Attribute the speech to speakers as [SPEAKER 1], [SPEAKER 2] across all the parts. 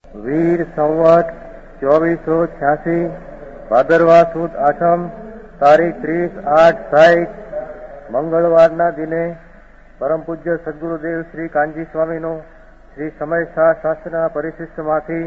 [SPEAKER 1] વીર સંવત 2486 ભાદરવા સુદ આઠમ તારીખ 30/8/60 મંગળવારના દિને પરમ પૂજ્ય સદગુરુદેવ શ્રી કાનજી સ્વામીનો શ્રી સમય શાસ્ત્રના પરિશિષ્ટમાંથી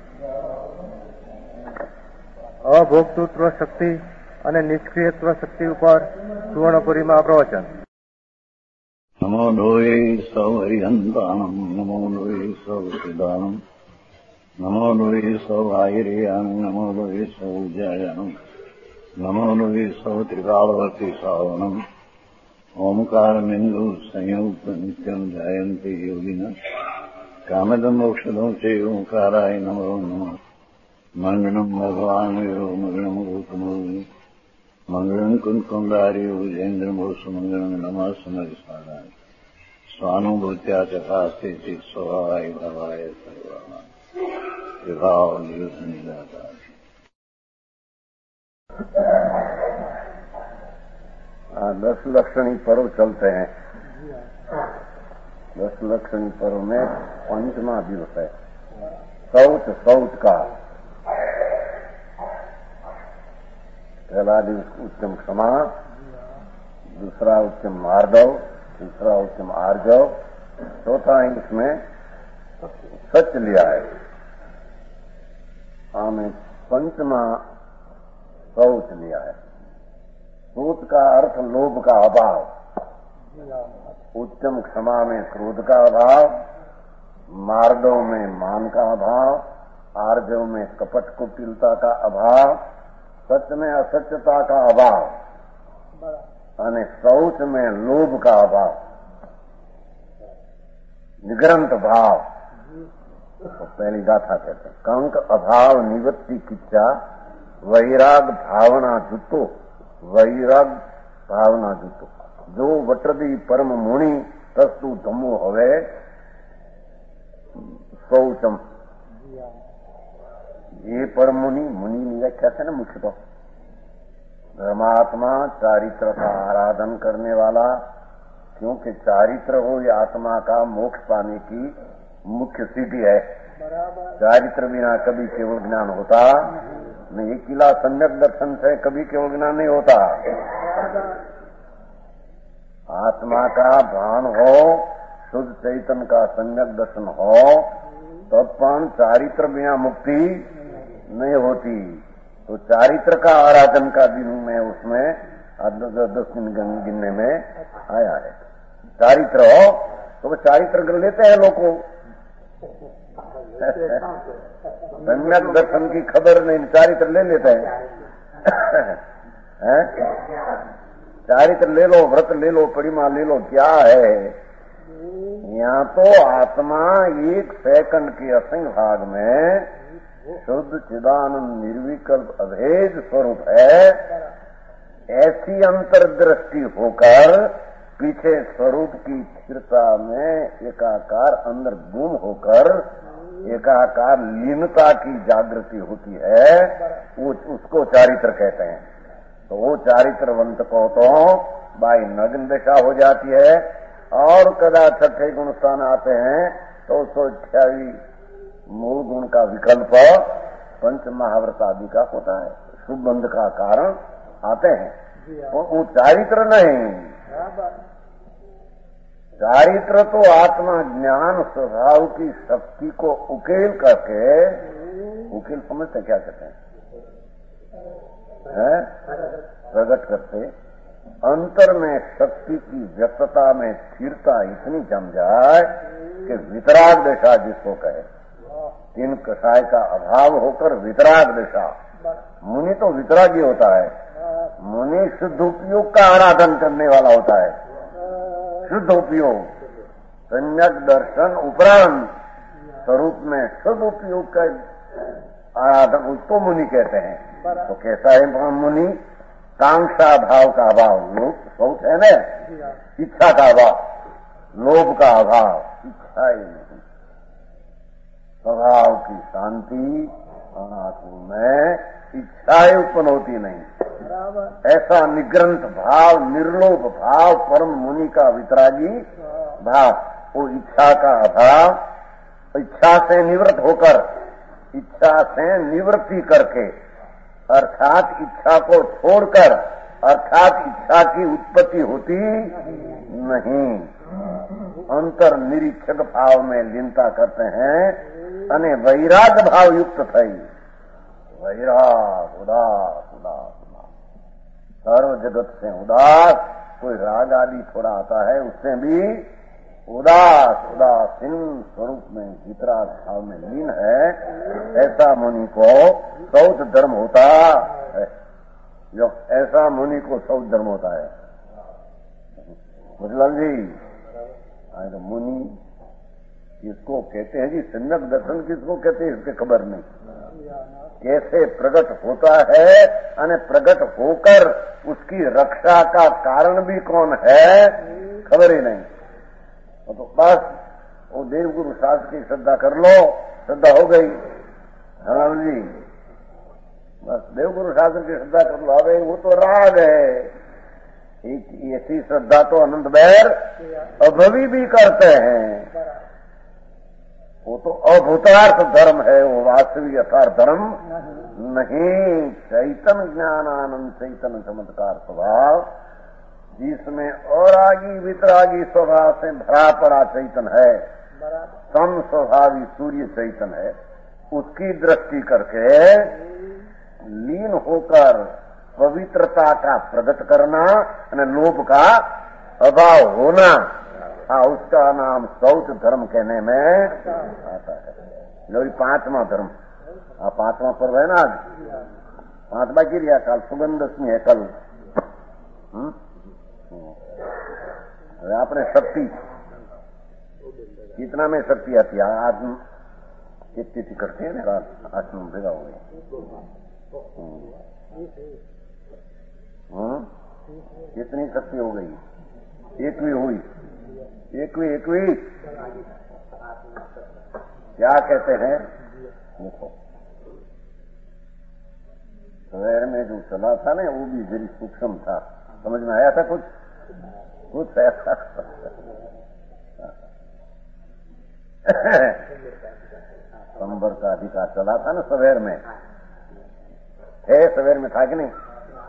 [SPEAKER 1] અભોક્તૃત્વ શક્તિ અને નિષ્ક્રિયત્વ શક્તિ ઉપર સુવર્ણપુરીમાં પ્રવચન.
[SPEAKER 2] નમો લોહે સૌ હરિહંતાણમ, નમો લોહે સૌ સિદ્ધાણમ, નમો લોહે સૌ આયર્યાણ, નમો લોહે સૌ જયાણમ, નમો લોહે સૌ ત્રિકાળવતી સાવણમ. ઓમકાર બિંદુ સંયુક્ત નિત્યમ જાયંતિ યોગિના કામદમ મોક્ષદમ છે ઓંકારાય નમો નમઃ. મંગળમ ભગવાન મંગળમ ગૌતમો મંગળમ કુંકુંડાર્યો જૈન્દ્રમોષ મંગળમ નમઃ સમરિસારાય સ્વાનુભૂત્યા ચકાસ્તે સ્વભાવાય ભાવાય સર્વાય વિભાવ નિયુદ્ધ નિરાકાર.
[SPEAKER 3] दस लक्षणी पर्व चलते हैं. 10 लक्षणी पर्व में 5वां दिवस है शौच का. पहला दिवस उत्तम क्षमा, दूसरा उत्तम मार्दव, तीसरा उत्तम आर्जव, चौथा इसमें सच लिया है. हमें 5वां शौच लिया है. शौच का अर्थ लोभ का अभाव. उत्तम क्षमा में क्रोध का अभाव, मार्दव में मान का अभाव, आर्जव में कपट कुटिलता का अभाव, सच में असत्यता का अभाव और शौच में लोभ का अभाव, निग्रंथ भाव. तो पहली गाथा कहते हैं कंक अभाव निवृत्ति किच्चा वैराग भावना जुतो. वैराग भावना जुतो जो वटरदी परम मुनि तस्तु धमो हवे शौचम. ये परम मुनि की व्याख्या है ना मुख्य तो धर्मात्मा चारित्र का आराधन करने वाला, क्योंकि चारित्र हो ये आत्मा का मोक्ष पाने की मुख्य सीढ़ी है. चारित्र बिना कभी केवल ज्ञान होता नहीं. एक किला सम्यक दर्शन से कभी केवल ज्ञान नहीं होता. आत्मा का भान हो, शुद्ध चैतन्य का सम्यक दर्शन हो, तब पण चारित्र बिना मुक्ति नहीं होती. तो चारित्र का आराधन का दिन में उसमें 10 दिन गिनने में आया है. चारित्र हो तो चारित्र कर लेते हैं लोग को. सम्यक दर्शन की खबर नहीं, चारित्र ले लेते हैं. चारित्र ले लो, व्रत ले लो, परिमा ले लो, क्या है. यहाँ तो आत्मा 1 सेकंड के असंग भाग में शुद्ध चिदानंद निर्विकल्प अभेद स्वरूप है. ऐसी अंतर्दृष्टि होकर पीछे स्वरूप की स्थिरता में एकाकार अंदर गुम होकर एकाकार लीनता की जागृति होती है, वो उसको चारित्र कहते हैं. तो वो चारित्रवंत को तो बाई नग्न दशा हो जाती है. और कदा 6ठे गुण स्थान आते हैं तो 128 मूल गुण का विकल्प 5 महाव्रत आदि का होता है. शुभ बंध का कारण आते हैं. तो वो चारित्र नहीं. चारित्र तो आत्मा ज्ञान स्वभाव की शक्ति को उकेल करके, उकेल समझते क्या कहते हैं, प्रकट करते अंतर में शक्ति की व्यक्तता में स्थिरता इतनी जम जाए कि वितराग दशा जिसको कहे. 3 कषाय का अभाव होकर वितराग दशा. मुनि तो वितरागी होता है. मुनि शुद्ध उपयोग का आराधन करने वाला होता है. शुद्ध उपयोग सम्यक दर्शन उपरांत स्वरूप में शुद्ध उपयोग का आराधन उसको मुनि कहते हैं. तो कैसा है मुनि? कांक्षा भाव का अभाव. लोभ शौच है ना, इच्छा का अभाव, लोभ का अभाव, इच्छा ही नहीं. स्वभाव की शांति आत्मा में इच्छाएं उत्पन्न होती नहीं. ऐसा निग्रंथ भाव, निर्लोभ भाव परम मुनि का वितरागी भाव. वो इच्छा का अभाव, इच्छा से निवृत्त होकर इच्छा से निवृत्ति करके, अर्थात इच्छा को छोड़कर, अर्थात इच्छा की उत्पत्ति होती नहीं। अंतर निरीक्षक भाव में लीनता करते हैं अने वैराग भाव युक्त थई। वैराग उदास उदास उदास, सर्व जगत से उदास। कोई राग आदि थोड़ा आता है, उससे भी उदास उदासीन स्वरूप में वितराग भाव में लीन है। ऐसा मुनि को शौच धर्म होता है। जो ऐसा मुनि को शौच धर्म होता है। मुझलाल जी, तो मुनि किसको कहते हैं जी? सम्यक दर्शन किसको कहते हैं इसके खबर नहीं। कैसे प्रकट होता है और प्रकट होकर उसकी रक्षा का कारण भी कौन है, खबर ही नहीं। तो बस वो देवगुरु शास्त्र की श्रद्धा कर लो, श्रद्धा हो गई। हाँ जी, बस देवगुरु शास्त्र की श्रद्धा कर लो। अबे वो तो राग है। एक ऐसी श्रद्धा तो अनंत बैर अभवी भी करते हैं। वो तो अभूतार्थ धर्म है, वो वास्तविक यथार्थ धर्म नहीं। चैतन्य ज्ञानानंद चैतन्य चमत्कार स्वभाव, जिसमें अरागी वितरागी स्वभाव से भरा पड़ा चैतन है, सम स्वभावी सूर्य चैतन है, उसकी दृष्टि करके लीन होकर पवित्रता का प्रकट करना और लोभ का अभाव होना, हाँ, उसका नाम शौच धर्म कहने में आता है। लो 5वां धर्म, हाँ 5वां पर्व है ना आज, 5 बाकी रिया, कल सुगंध दशमी है कल। आपने शक्ति कितना में शक्ति आती है? आत्म कितनी करते हैं ना, आत्म भेगा हो गया। कितनी शक्ति हो गई? 1वीं हुई। 1वीं क्या कहते हैं? देखो शहर में जो चला था ना, वो भी जरी सूक्ष्म था। समझ में आया था कुछ ऐसा। संबर का अधिकार चला था ना सवेर में, सवेर में था कि नहीं?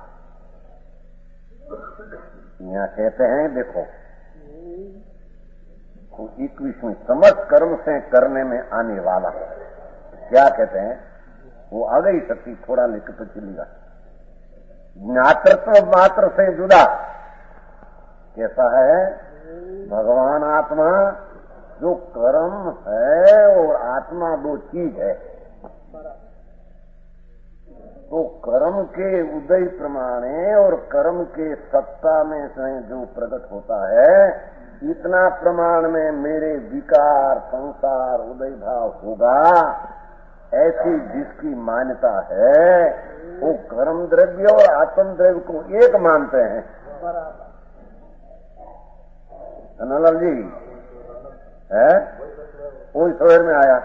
[SPEAKER 3] यहाँ कहते हैं देखो, 21वीं समस्त कर्म से करने में आने वाला, क्या कहते हैं? वो आ गई शक्ति, थोड़ा लेकर तो चलेगा। ज्ञातृत्व मात्र से जुदा कैसा है? भगवान आत्मा, जो कर्म है और आत्मा दो चीज है। तो कर्म के उदय प्रमाणे और कर्म के सत्ता में से जो प्रकट होता है, इतना प्रमाण में मेरे विकार संसार उदय भाव होगा, ऐसी जिसकी मान्यता है, वो कर्म द्रव्य और आत्म द्रव्य को एक मानते हैं। नलाल जी है, वो शहर में आया।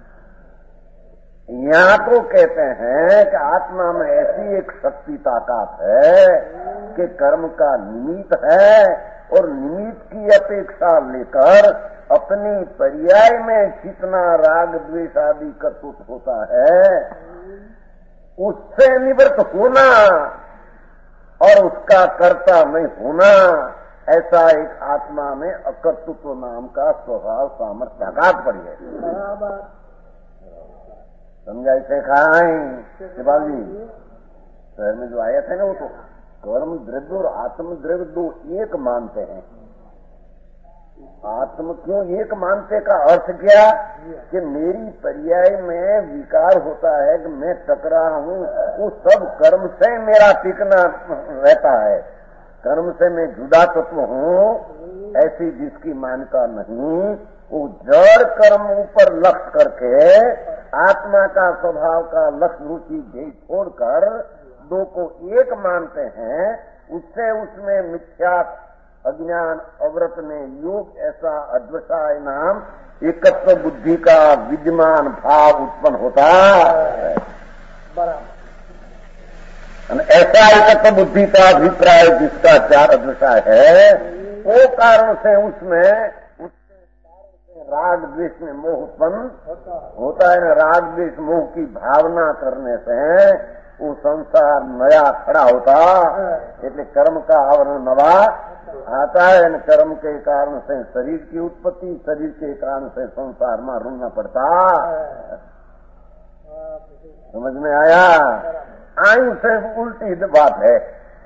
[SPEAKER 3] यहाँ तो कहते हैं कि आत्मा में ऐसी एक शक्ति ताकत है कि कर्म का निमित्त है, और निमित्त की अपेक्षा लेकर अपनी पर्याय में जितना राग द्वेष आदि कर्तृत्व होता है, उससे निवृत्त होना और उसका कर्ता नहीं होना, ऐसा एक आत्मा में अकर्तृत्व नाम का स्वभाव सामर्थ्य ताकत पड़ी है। समझा? इसे खाएं शिवाल जी, शहर में जो आया था ना, वो तो कर्म द्रव्य और आत्म द्रव्य दो एक मानते हैं। आत्म क्यों एक मानते का अर्थ क्या? कि मेरी पर्याय में विकार होता है कि मैं टकरा हूँ, वो सब कर्म से मेरा टिकना रहता है। कर्म से मैं जुदा तत्व हूँ, ऐसी जिसकी मान्यता नहीं, वो जड़ कर्म ऊपर लक्ष्य करके आत्मा का स्वभाव का लक्ष्य रुचि ध्येय छोड़कर दो को एक मानते हैं। उससे उसमें मिथ्या अज्ञान अव्रत में योग ऐसा अद्वैताय नाम एकत्व बुद्धि का विद्यमान भाव उत्पन्न होता है। ऐसा एकत्व बुद्धि का अभिप्राय जिसका चार अद्वैताय है, वो कारण से उसमें राग द्वेष में मोह उत्पन्न होता है ना। राग द्वेष मोह की भावना करने से वो संसार नया खड़ा होता, इसलिए कर्म का आवरण नवा आता है। न कर्म के कारण से शरीर की उत्पत्ति, शरीर के कारण से संसार में रूलना पड़ता। समझ में आया? आयु से उल्टी बात है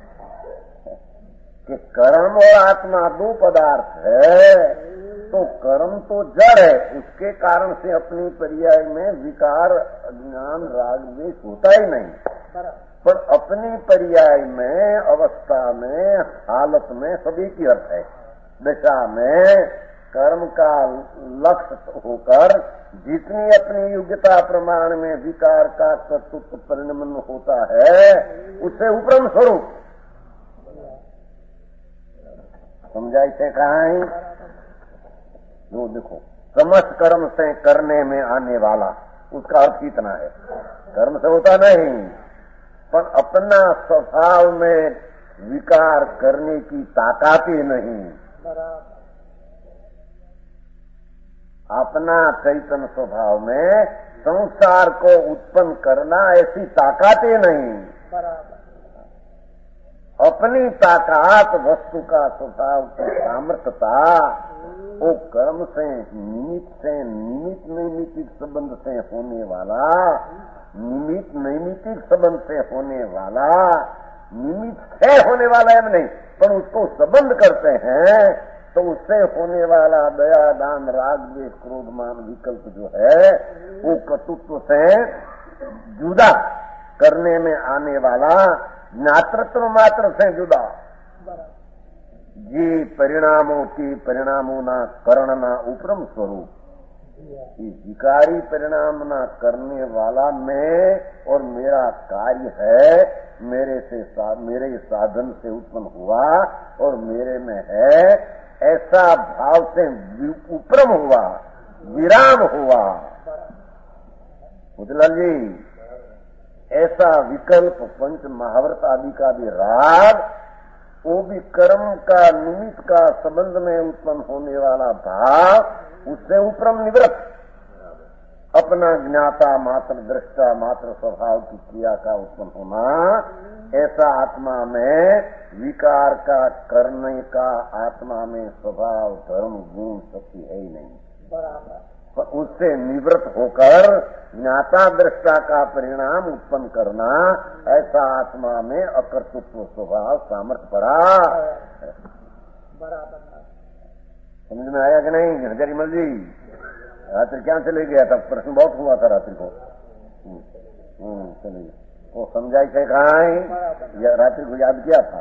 [SPEAKER 3] कि कर्म और आत्मा दो पदार्थ है, तो कर्म तो जड़ है, उसके कारण से अपनी पर्याय में विकार, अज्ञान, राग द्वेष होता ही नहीं। पर अपनी पर्याय में, अवस्था में, हालत में सभी की अर्थ है। दशा में कर्म का लक्ष्य होकर जितनी अपनी योग्यता प्रमाण में विकार का कर्तृत्व परिणमन होता है, उससे उपरम स्वरूप समझाई से कहा है। जो देखो, समस्त कर्म से करने में आने वाला, उसका अर्थ कितना है? कर्म से होता नहीं, पर अपना स्वभाव में विकार करने की ताकत ही नहीं। अपना चैतन्य स्वभाव में संसार को उत्पन्न करना ऐसी ताकत ही नहीं। अपनी ताकत, वस्तु का स्वभाव की सामर्थ्यता, वो कर्म से निमित्त नैमित्तिक संबंध से होने वाला, निमित्त नैमित्तिक संबंध से होने वाला, निमित्त से होने वाला है नहीं, पर उसको संबंध करते हैं तो उससे होने वाला दया, दान, राग, द्वेष, क्रोध, मान, विकल्प जो है, वो कर्तृत्व से जुदा करने में आने वाला, ज्ञातृत्व मात्र से जुदा। जी परिणामों की परिणामों ना करणना उपरम स्वरूप, ये विकारी परिणाम ना करने वाला मैं और मेरा कार्य है, मेरे साधन से उत्पन्न हुआ और मेरे में है, ऐसा भाव से उपरम हुआ, विराम हुआ। बुझलाल जी, ऐसा विकल्प पंच महाव्रत आदि का भी राग, वो भी कर्म का निमित्त का संबंध में उत्पन्न होने वाला भाव, उससे उपरम निवृत्त अपना ज्ञाता मात्र, दृष्टा मात्र स्वभाव की क्रिया का उत्पन्न होना, ऐसा आत्मा में विकार का करने का आत्मा में स्वभाव, धर्म, गुण, शक्ति है ही नहीं। पर उससे निवृत्त होकर ज्ञाता दृष्टा का परिणाम उत्पन्न करना, ऐसा आत्मा में अकर्तृत्व स्वभाव सामर्थ्य पड़ा। समझ में आया कि नहीं हजारीमल जी? रात्रि क्या चले गया था? प्रश्न बहुत हुआ था रात्रि को। चलिए, वो समझाई से कहा है, या रात्रि को याद किया था।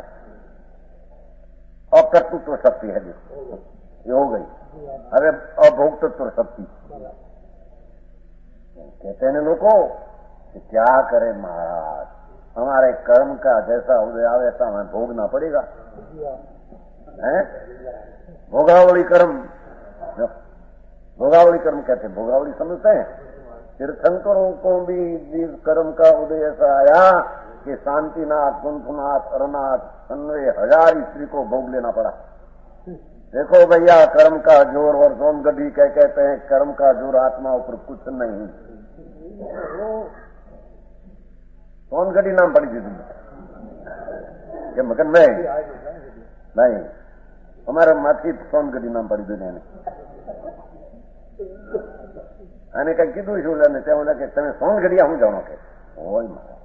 [SPEAKER 3] अकर्तृत्व शक्ति है, देखो ये हो गई। अरे अभोक्तृत्व शक्ति कहते हैं लोगों कि क्या करें महाराज, हमारे कर्म का जैसा उदय आवे वैसा हमें भोगना पड़ेगा। है भोगावली कर्म, भोगावली कर्म कहते हैं। भोगावली समझते हैं? तीर्थंकरों को भी कर्म का उदय ऐसा आया कि शांतिनाथ, कुंठनाथ, अरनाथ, 90,000 स्त्री को भोग लेना पड़ा। देखो भैया, कर्म का जोर, और सोनगढ़ी कहते हैं कर्म का जोर आत्मा ऊपर कुछ नहीं। सोनगढ़ी नाम पड़ी थी तुमने मगन में? नहीं, हमारा माथी सोनगढ़ी नाम पड़ी दुनिया ने। आने का कीधું શું ને તે ઓલા કે તમે સોનગઢિયા હું જાણો કે ઓય મારા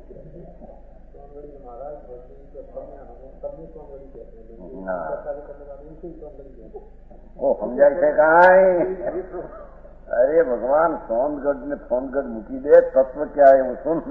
[SPEAKER 3] ओ समझाई से कहा है? अरे भगवान, सोनगढ़ मुकी दे, तत्व क्या है वो सुन।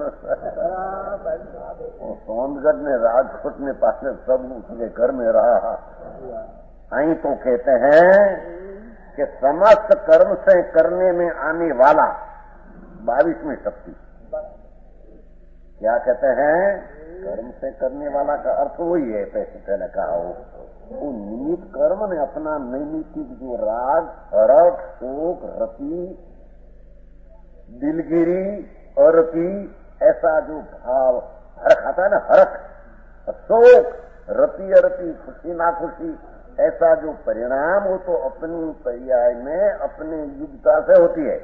[SPEAKER 3] सोनगढ़ ने, राजकोट ने पास सब उसके घर में रहा। आई तो कहते हैं कि समस्त कर्म से करने में आने वाला 22वीं शक्ति। क्या कहते हैं? कर्म से करने वाला का अर्थ वही है, पहले कहा वो निमित्त कर्म ने अपना नैमित्तिक जो राग, हरक, शोक, रति, दिलगिरी, अरति, ऐसा जो भाव हरक आता है ना, हरक, शोक, रति, अरति, खुशी ना खुशी, ऐसा जो परिणाम वो तो अपनी पर्याय में अपनी युक्ता से होती है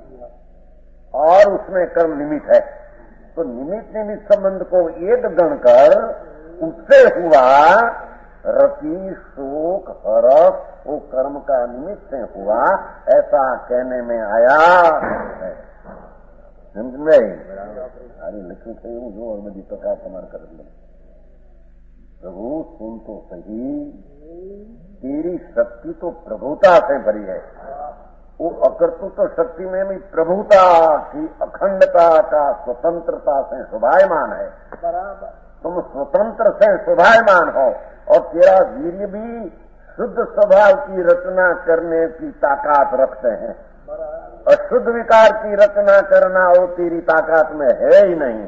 [SPEAKER 3] और उसमें कर्म निमित्त है। तो निमित्त संबंध को एक गण कर उससे हुआ रति शोक हर्ष वो कर्म का निमित्त से हुआ, ऐसा कहने में आया है। समझ में अरे लक्ष्मी थे जो और बड़ी प्रकार कमार कर प्रभु सुन तो सही, तेरी शक्ति तो प्रभुता से भरी है। वो अकर्तृत्व शक्ति में भी प्रभुता की अखंडता का स्वतंत्रता से शोभायमान है। तुम स्वतंत्र से शोभायमान हो और तेरा वीर्य भी शुद्ध स्वभाव की रचना करने की ताकत रखते हैं। अशुद्ध विकार की रचना करना वो तेरी ताकत में है ही नहीं।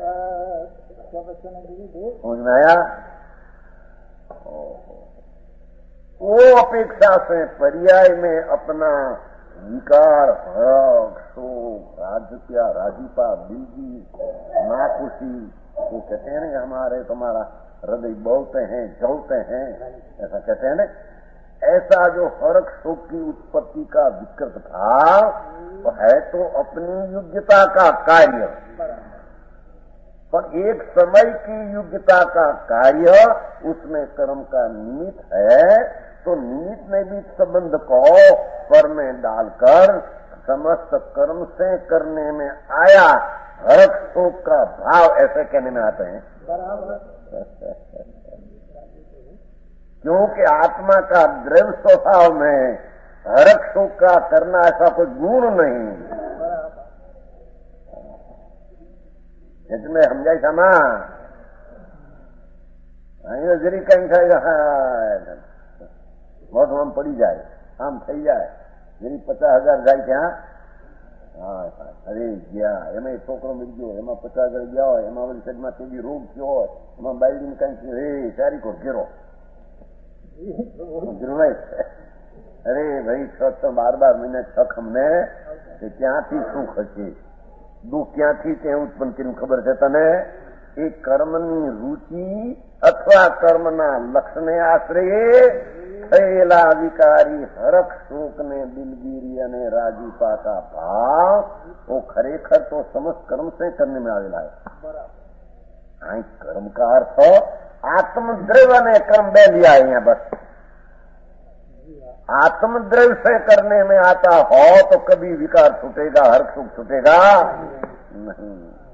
[SPEAKER 3] समझ में आया? वो अपेक्षा से पर्याय में अपना विकार हर्ष शोक राजप्या राजीपा दिलगी नाखुशी वो कहते हैं ना हमारे तुम्हारा हृदय बोलते हैं जलते हैं, ऐसा कहते हैं ना। ऐसा जो हर्ष शोक की उत्पत्ति का विकृत भाव तो है तो अपनी योग्यता का कार्य, पर एक समय की योग्यता का कार्य उसमें कर्म का निमित्त है। तो निमित्त में भी संबंध को पर में डालकर समस्त कर्म से करने में आया हर्ष शोक का भाव ऐसे कहने में आते हैं। क्योंकि आत्मा का द्रव्य स्वभाव में हर्ष शोक का करना ऐसा कोई गुण नहीं। इसमें हम जाए समा जरी कहीं खाएगा बहुत हम पड़ी जाए आम थी जाए जरी 50,000 જાય ત્યાં અરે ગયા એમાં છોકરો મરી ગયો એમાં 50,000 ગયા હોય એમાં વળી સદમાં તેવી રોગ થયો હોય એમાં બાયડીને કઈ રે સારી કોર ઘેરો અરે ભાઈ છ 12 મહિના છક અમને ક્યાંથી સુખ હશે દુઃખ ક્યાંથી ત્યાં ઉત્પન્ન કર્યું ખબર છે તને? એ કર્મની રુચિ અથવા કર્મના લક્ષને આશ્રયે થયેલા વિકારી હરખ શોકને દિલગીરી અને રાજીપા का भाव वो खरेखर तो समस्त कर्म से करने में आवेला है। कर्म का अर्थ आत्मद्रव्य ने कर्म दे लिया है यहाँ बस। आत्मद्रव्य से करने में आता हो तो कभी विकार छूटेगा हर्ष सुख छूटेगा नहीं।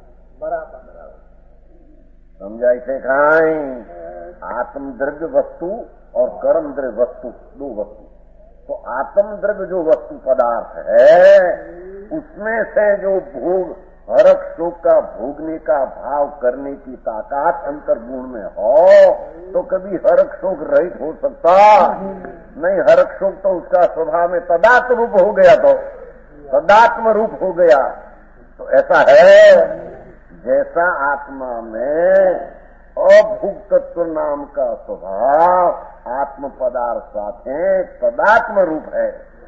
[SPEAKER 3] समझाई थे खाई आत्मद्रव्य वस्तु और कर्म द्रव्य वस्तु दो वस्तु। तो आत्मद्रव्य जो वस्तु पदार्थ है उसमें से जो भोग हर्ष शोक का भोगने का भाव करने की ताकत अंतर्गुण में हो तो कभी हर्ष शोक रहित हो सकता नहीं। हर्ष शोक तो उसका स्वभाव में तदात्म रूप हो गया, तो तदात्म रूप हो गया। तो ऐसा है जैसा आत्मा में अभुक्त तत्व नाम का स्वभाव आत्म पदार्थ साथे तदात्म रूप है,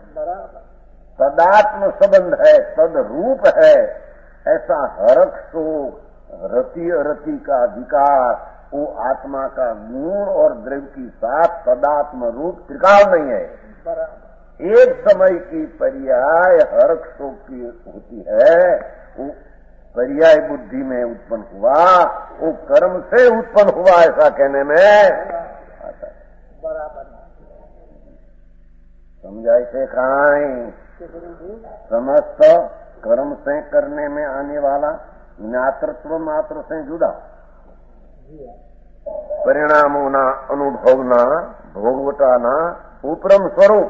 [SPEAKER 3] तदात्म संबंध है, तद रूप है। ऐसा हर्ष शोक रति अरति का विकार वो आत्मा का गुण और द्रव्य की साथ तदात्म रूप त्रिकाल नहीं है। एक समय की पर्याय हर्ष शोक की होती है, वो पर्याय बुद्धि में उत्पन्न हुआ, वो कर्म से उत्पन्न हुआ ऐसा कहने में आता है। समझाई से खाएं समस्त कर्म से करने में आने वाला ज्ञातृत्व मात्र से जुड़ा परिणामों ना अनुभवना भोगवटाना उपरम स्वरूप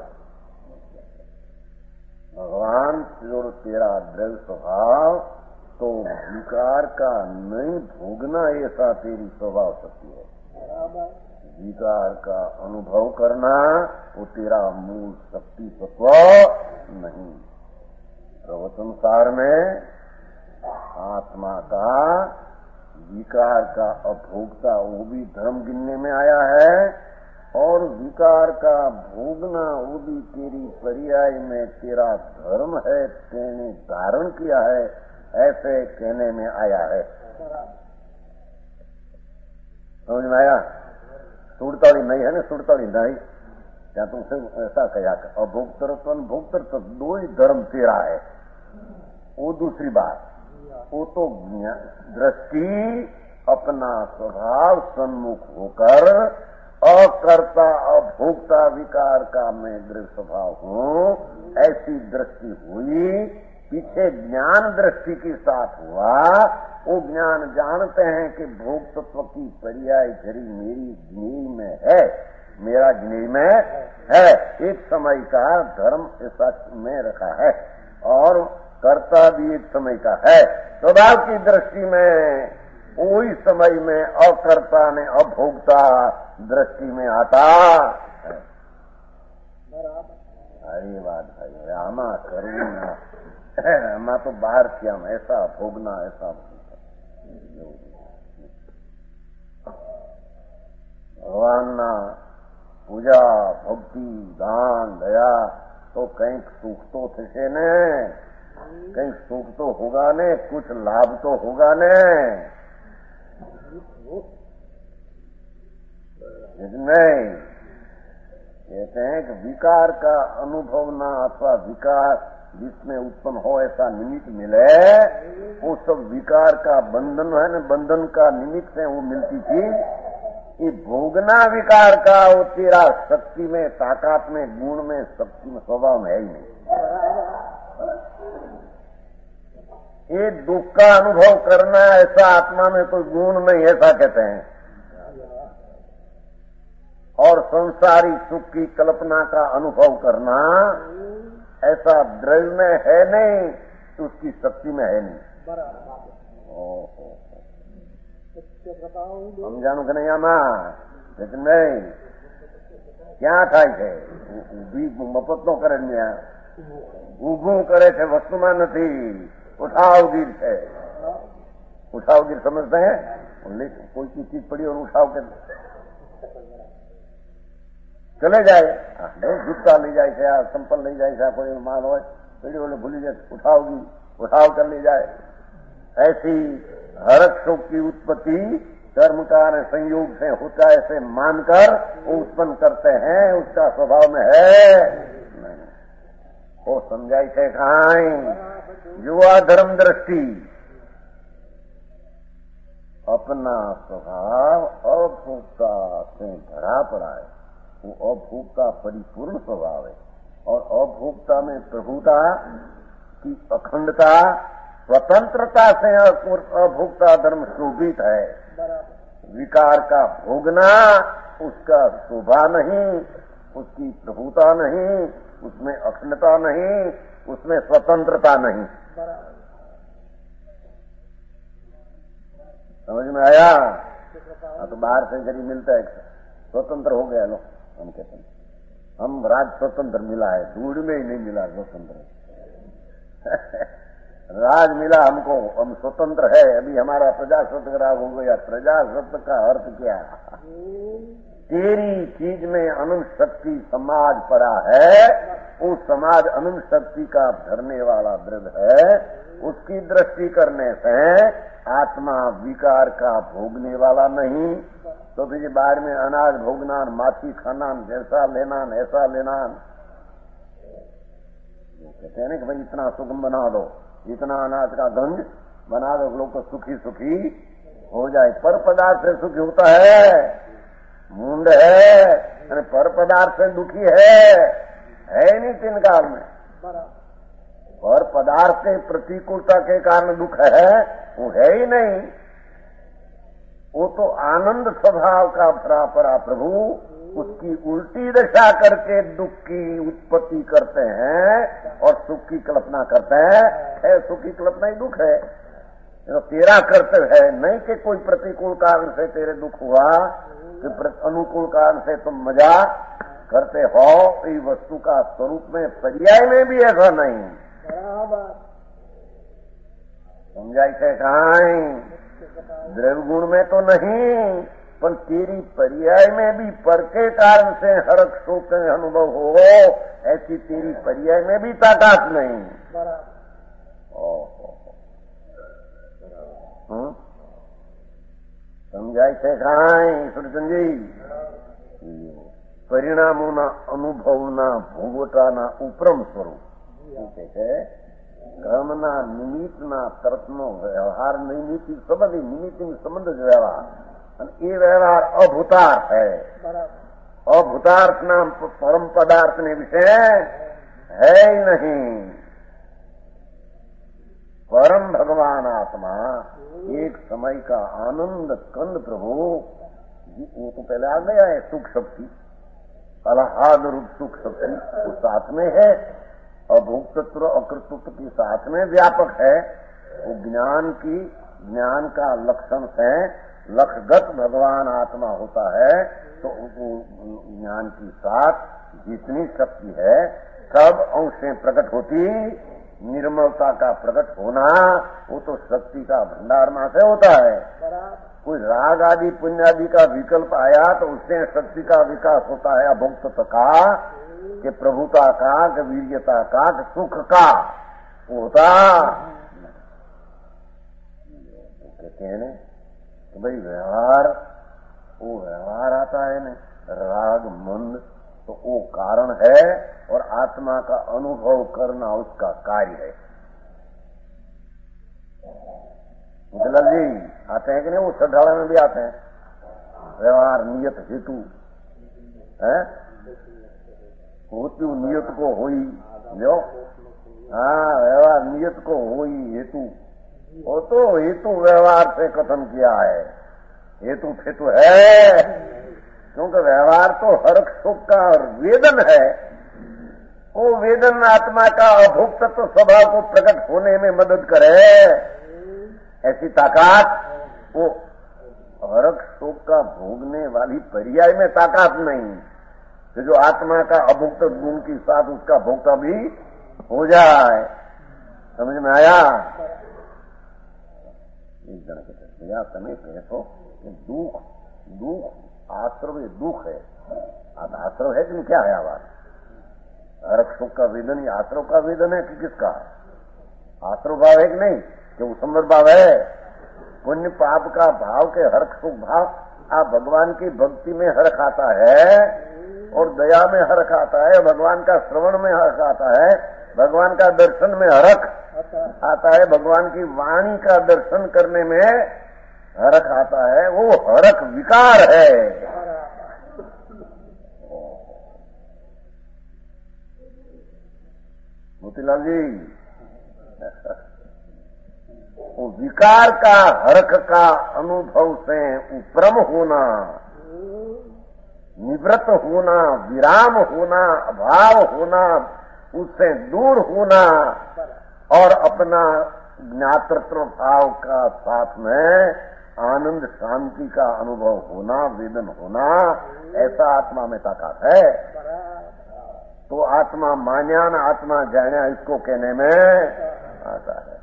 [SPEAKER 3] भगवान जो तेरा द्रव्य स्वभाव तो विकार का नहीं भोगना ऐसा तेरी स्वभाव शक्ति है। विकार का अनुभव करना वो तेरा मूल शक्ति तत्व नहीं। प्रवचन सार में आत्मा का विकार का अभोगता वो भी धर्म गिनने में आया है और विकार का भोगना वो भी तेरी पर्याय में तेरा धर्म है, तेने धारण किया है ऐसे कहने में आया है। समझ में आया? सुड़ताड़ी नहीं है ना, सुड़ताड़ी नहीं, क्या तुमसे ऐसा कहा अभोक्तृत्व अनुभोक्तृत्व दो ही धर्म तेरा है। वो दूसरी बात, वो तो दृष्टि अपना स्वभाव सन्मुख होकर अकर्ता अभोक्ता विकार का मैं दृढ़ स्वभाव हूँ, ऐसी दृष्टि हुई। पीछे ज्ञान दृष्टि के साथ हुआ, वो ज्ञान जानते हैं कि भोक्तत्व की पर्याय झरी मेरी ज्ञेय में है, मेरा ज्ञेय में है। एक समय का धर्म ऐसा में रखा है और कर्ता भी एक समय का है। स्वभाव की दृष्टि में वही समय में अकर्ता ने अभोक्ता दृष्टि में आता है। अरे बात भाई आमा करूँ मैं तो बाहर किया ऐसा भोगना ऐसा भगवान ना पूजा भक्ति दान दया तो कहीं सुख तो थे ने, कहीं सुख तो होगा ने, कुछ लाभ तो होगा ने। नहीं कहते हैं कि विकार का अनुभव ना अथवा विकार जिसमें उत्पन्न हो ऐसा निमित्त मिले, वो सब विकार का बंधन है न, बंधन का निमित्त है वो मिलती चीज। ये भोगना विकार का वो तेरा शक्ति में, ताकत में, गुण में, शक्ति में, स्वभाव में है ही नहीं। ये दुख का अनुभव करना ऐसा आत्मा में कोई गुण नहीं, ऐसा कहते हैं। और संसारी सुख की कल्पना का अनुभव करना ऐसा द्रव्य में है नहीं, तो उसकी शक्ति में है नहीं। हम जानू कि नहीं आमा, लेकिन नहीं क्या થાય છે ઉભી મફત નો કરે ને, ઊભું કરે છે વસ્તુમાં નથી, ઉઠાવગીર છે। उठावगीर समझते हैं, कोई की चीज पड़ी और उठाव के चले जाए, जूता ले जाए છે, संपल ले जाए છે, कोई माल हो पीढ़ी बोले भूली जाए, उठावगी उठाव कर ले जाए। ऐसी हरक सुख की उत्पत्ति कर्म कार्य संयोग से होता है, ऐसे मानकर वो उत्पन्न करते हैं, उसका स्वभाव में है नहीं। वो समझाई છે કાંઈ युवा धर्म दृष्टि अपना स्वभाव अभोक्ता से भरा पड़ा है। वो अभोक्ता परिपूर्ण स्वभाव है और अभोक्ता में प्रभुता की अखंडता स्वतंत्रता से अभोक्ता धर्म शोभित है। विकार का भोगना उसका शोभा नहीं, उसकी प्रभुता नहीं, उसमें अखंडता नहीं, उसमें स्वतंत्रता नहीं। समझ में आया? तो बाहर से जरी मिलता है स्वतंत्र हो गया लो, हम कहते हैं हम राज स्वतंत्र मिला है, दूर में ही नहीं मिला स्वतंत्र। राज मिला हमको, हम स्वतंत्र है। अभी हमारा प्रजासत्ताक राज हो गया। प्रजासत्ताक का अर्थ क्या? तेरी चीज में अनंत शक्ति समाज पड़ा है, उस समाज अनंत शक्ति का धरने वाला दृढ़ है। उसकी दृष्टि करने से आत्मा विकार का भोगने वाला नहीं। तो फिर बाहर में अनाज भोगना, माछी खाना, जैसा लेना ऐसा लेना, कहते हैं ना कि भाई इतना सुगम बना दो, इतना अनाज का गंज बना दो, लोग को सुखी सुखी हो जाए। पर पदार्थ से सुखी होता है, मुंड है, पर पदार्थ से दुखी है नहीं तीन काल में। पर पदार्थ के प्रतिकूलता के कारण दुख है, वो है ही नहीं। वो तो आनंद स्वभाव का भरा परा प्रभु उसकी उल्टी दशा करके दुख की उत्पत्ति करते हैं और सुख की कल्पना करते हैं। सुख की कल्पना ही दुख है, तो तेरा कर्तव्य है नहीं कि कोई प्रतिकूल कारण से तेरे दुख हुआ, कि अनुकूल कारण से तुम मजा करते हो। इस वस्तु का स्वरूप में पर्याय में भी ऐसा नहीं। समझाई છે કાંઈ? द्रव्य गुण में तो नहीं, पर तेरी पर्याय में भी पर के कारण से हरक शोक अनुभव हो, ऐसी तेरी पर्याय में भी ताकत नहीं। समझाई છે કાંઈ સુરચંદ जी? પરિણામોના અનુભવના ભોગવટાના ઉપરમ સ્વરૂપ શું કે છે? કર્મના નિમિત્તના તરફનો વ્યવહાર નિમિત્તિક સંબંધ, નિમિત્તિક સંબંધ જ વ્યવહાર, અને એ વ્યવહાર અભૂતાર્થ है। અભૂતાર્થના પરમ પદાર્થને વિશે है ही नहीं। परम भगवान आत्मा एक समय का आनंद कंद प्रभु जी, वो तो पहले आ गया है, सुख शक्ति, अलाहाद रूप सुख शक्ति वो साथ में है, अभोक्तृत्व अकृतृत्व के साथ में व्यापक है। वो ज्ञान का लक्षण है, लक्षगत भगवान आत्मा होता है। तो ज्ञान के साथ जितनी शक्ति है सब अंशें प्रकट होती, निर्मलता का प्रकट होना वो तो शक्ति का भंडार में से होता है। कोई राग आदि पुण्य आदि का विकल्प आया तो उससे शक्ति का विकास होता है, अभोक्तत्व का, कि प्रभुता का, कि वीर्यता का, कि सुख का होता। कहते हैं कि भाई व्यवहार, वो व्यवहार आता है न, राग मंद, तो वो कारण है और आत्मा का अनुभव करना उसका कार्य है। मतलब जी आते हैं कि नहीं, वो श्रद्धालय में भी आते हैं, व्यवहार नियत हेतु है, होती नियत को होई लो, हाँ व्यवहार नियत को होई हेतु, वो तो हेतु व्यवहार से कथन किया है, हेतु फेतु है, क्योंकि व्यवहार तो हर्ष सुख का वेदन है। वो वेदन आत्मा का अभोक्तत्व स्वभाव को प्रकट होने में मदद करे, ऐसी ताकत वो हर्ष सुख का भोगने वाली पर्याय में ताकत नहीं, कि जो आत्मा का अभोक्त गुण के साथ उसका भोक्ता भी हो जाए। समझ में आया? एक जन के समय तो दुख दुख आश्रव दुख है, अब आश्रव है कि क्या है? आवाज हर्ष सुख का वेदन, ये आश्रव का वेदन है कि किसका है? आश्रव भाव है कि नहीं, कि उसंबर भाव है, पुण्य पाप का भाव के हर्ष सुख भाव। आप भगवान की भक्ति में हर्ष आता है और दया में हर्ष आता है, भगवान का श्रवण में हर्ष आता है, भगवान का दर्शन में हर्ष आता है, भगवान की वाणी का दर्शन करने में हरख आता है, वो हरख विकार है। मोतीलाल जी, वो विकार का हरख का अनुभव से उपरम होना, निवृत्त होना, विराम होना, अभाव होना, उससे दूर होना और अपना ज्ञातृत्व भाव का साथ में आनंद शांति का अनुभव होना, वेदन होना, ऐसा आत्मा में ताकत है। तो आत्मा मान्या न आत्मा जान्या, इसको कहने में आता है।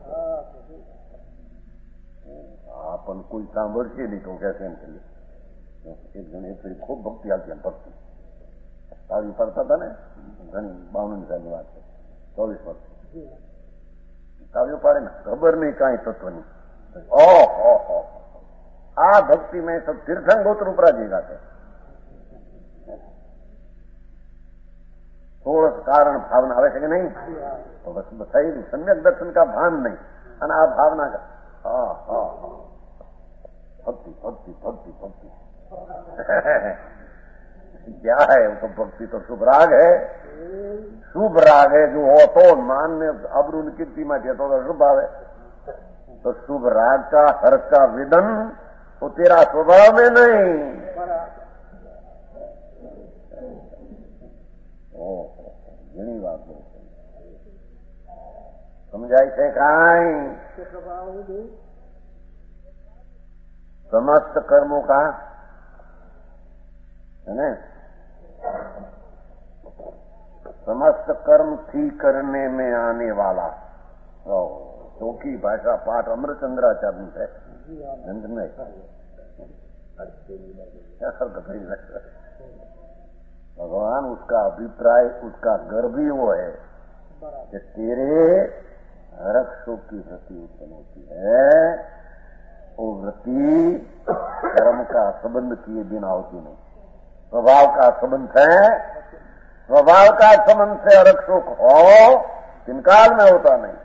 [SPEAKER 3] अपन कोई सांभळशे नहीं तो कैसे चलिए। एक जन फिर खूब भक्ति आती है, भक्ति तावी पढ़ता था ना, घनी 52 साल की बात है, 24 वर्ष काव्यो पाड़े ना, खबर नहीं कहीं तत्व नहीं। ओ आ भक्ति में सब तीर्थंगोत्र उपरा जी जाते, थोड़ा कारण भावना आवे कि नहीं, तो बस बताइए सम्यक दर्शन का भान नहीं, और आ भावना का भक्ति भक्ति भक्ति भक्ति क्या है? वो तो भक्ति तो शुभ राग है, शुभ राग है जो हो तो मान में अबरून कीर्ति में तो शुभ भाव है। तो शुभ राग का हर्ष का वेदन वो तेरा स्वभाव में नहीं। घणी बात समझाई थे काई? समस्त कर्मों का है ना, समस्त कर्म ठीक करने में आने वाला चौकी भाषा पाठ अमृतचंद्राचार्य है। भगवान उसका अभिप्राय, उसका गर्भ ही वो है कि तेरे हरख सुख की वृत्ति उत्पन्न होती है, वो वृत्ति कर्म का संबंध किए बिना होती नहीं। स्वभाव का संबंध है। स्वभाव का संबंध से हरख सुख हो, किनकाल में होता नहीं।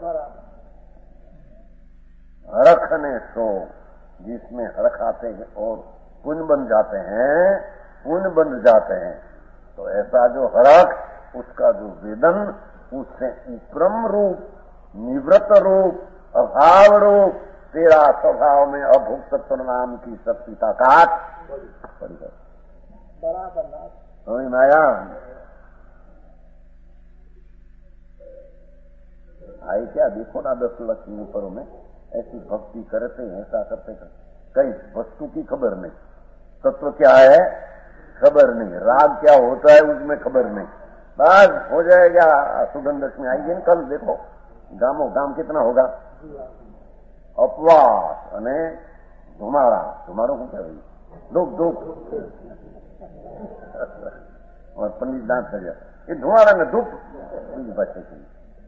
[SPEAKER 3] हरख ने सो, जिसमें हरख आते हैं और पुण्य बन जाते हैं, पुण्य बन जाते हैं, तो ऐसा जो हरख, उसका जो वेदन, उससे उपरम रूप, निवृत्त रूप, अभाव रूप, तेरा स्वभाव में अभुक्त नाम की शक्ति का काट
[SPEAKER 1] बराबर
[SPEAKER 3] समझ में आया। आई क्या देखो ना 10 लाख के ऊपर में ऐसी भक्ति करते हैं, ऐसा करते कई वस्तु की खबर नहीं, तत्व क्या है खबर नहीं, राग क्या होता है उसमें खबर नहीं, बस हो जाएगा। सुगंध दशमी आएगी न कल, देखो गामो गाम कितना होगा अपवास અને धुमारो को क्या भाई दुख दुख और पंडित दांत सजा ये धुमारा में दुख बच्चे की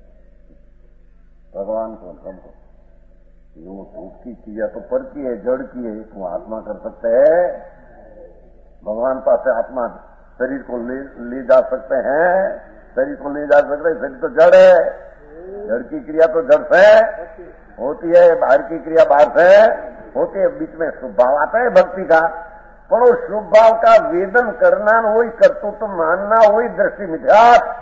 [SPEAKER 3] भगवान को हमको वो धूप की क्रिया तो पर की है, जड़ की है, वो आत्मा कर सकते है। भगवान पास आत्मा शरीर को ले जा सकते हैं, शरीर को ले जा सकते हैं, शरीर तो जड़ है, जड़ की क्रिया तो जड़ से होती है, बाहर की क्रिया बाहर से होती है। बीच में शुभ भाव आता है भक्ति का, पर वो शुभ भाव का वेदन करना, वही कर्तृत्व मानना, वही दृष्टि मिथ्यात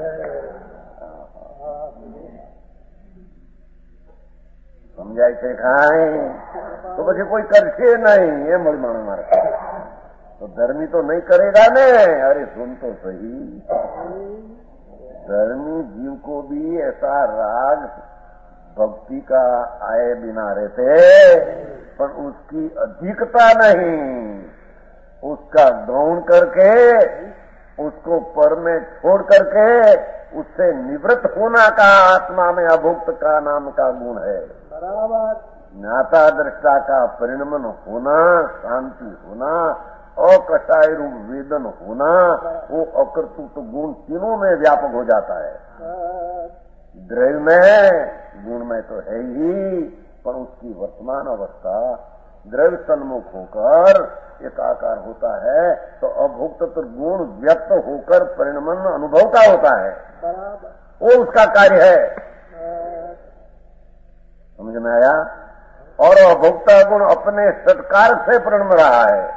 [SPEAKER 3] समझाय છે ખાય तो પછી कोई करશે नहीं, ये मलमाण मारे तो धर्मी तो नहीं करेगा ने। अरे सुन तो सही, धर्मी जीव को भी ऐसा राग भक्ति का आए बिना रहते, पर उसकी अधिकता नहीं, उसका गौण करके, उसको पर में छोड़ करके उससे निवृत्त होना का आत्मा में अभुक्त का नाम का गुण है। ज्ञाता दृष्टा का परिणमन होना, शांति होना, अकषाय रूप वेदन होना, वो अकर्तृत्व गुण तीनों में व्यापक हो जाता है। द्रव्य में गुण में तो है ही, पर उसकी वर्तमान अवस्था द्रव्य सन्मुख होकर एकाकार होता है, तो अभुक्त गुण व्यक्त होकर परिणमन अनुभव का होता है, वो उसका कार्य है। समझ में आया। और अभुक्ता गुण अपने सत्कार से परिणम रहा है,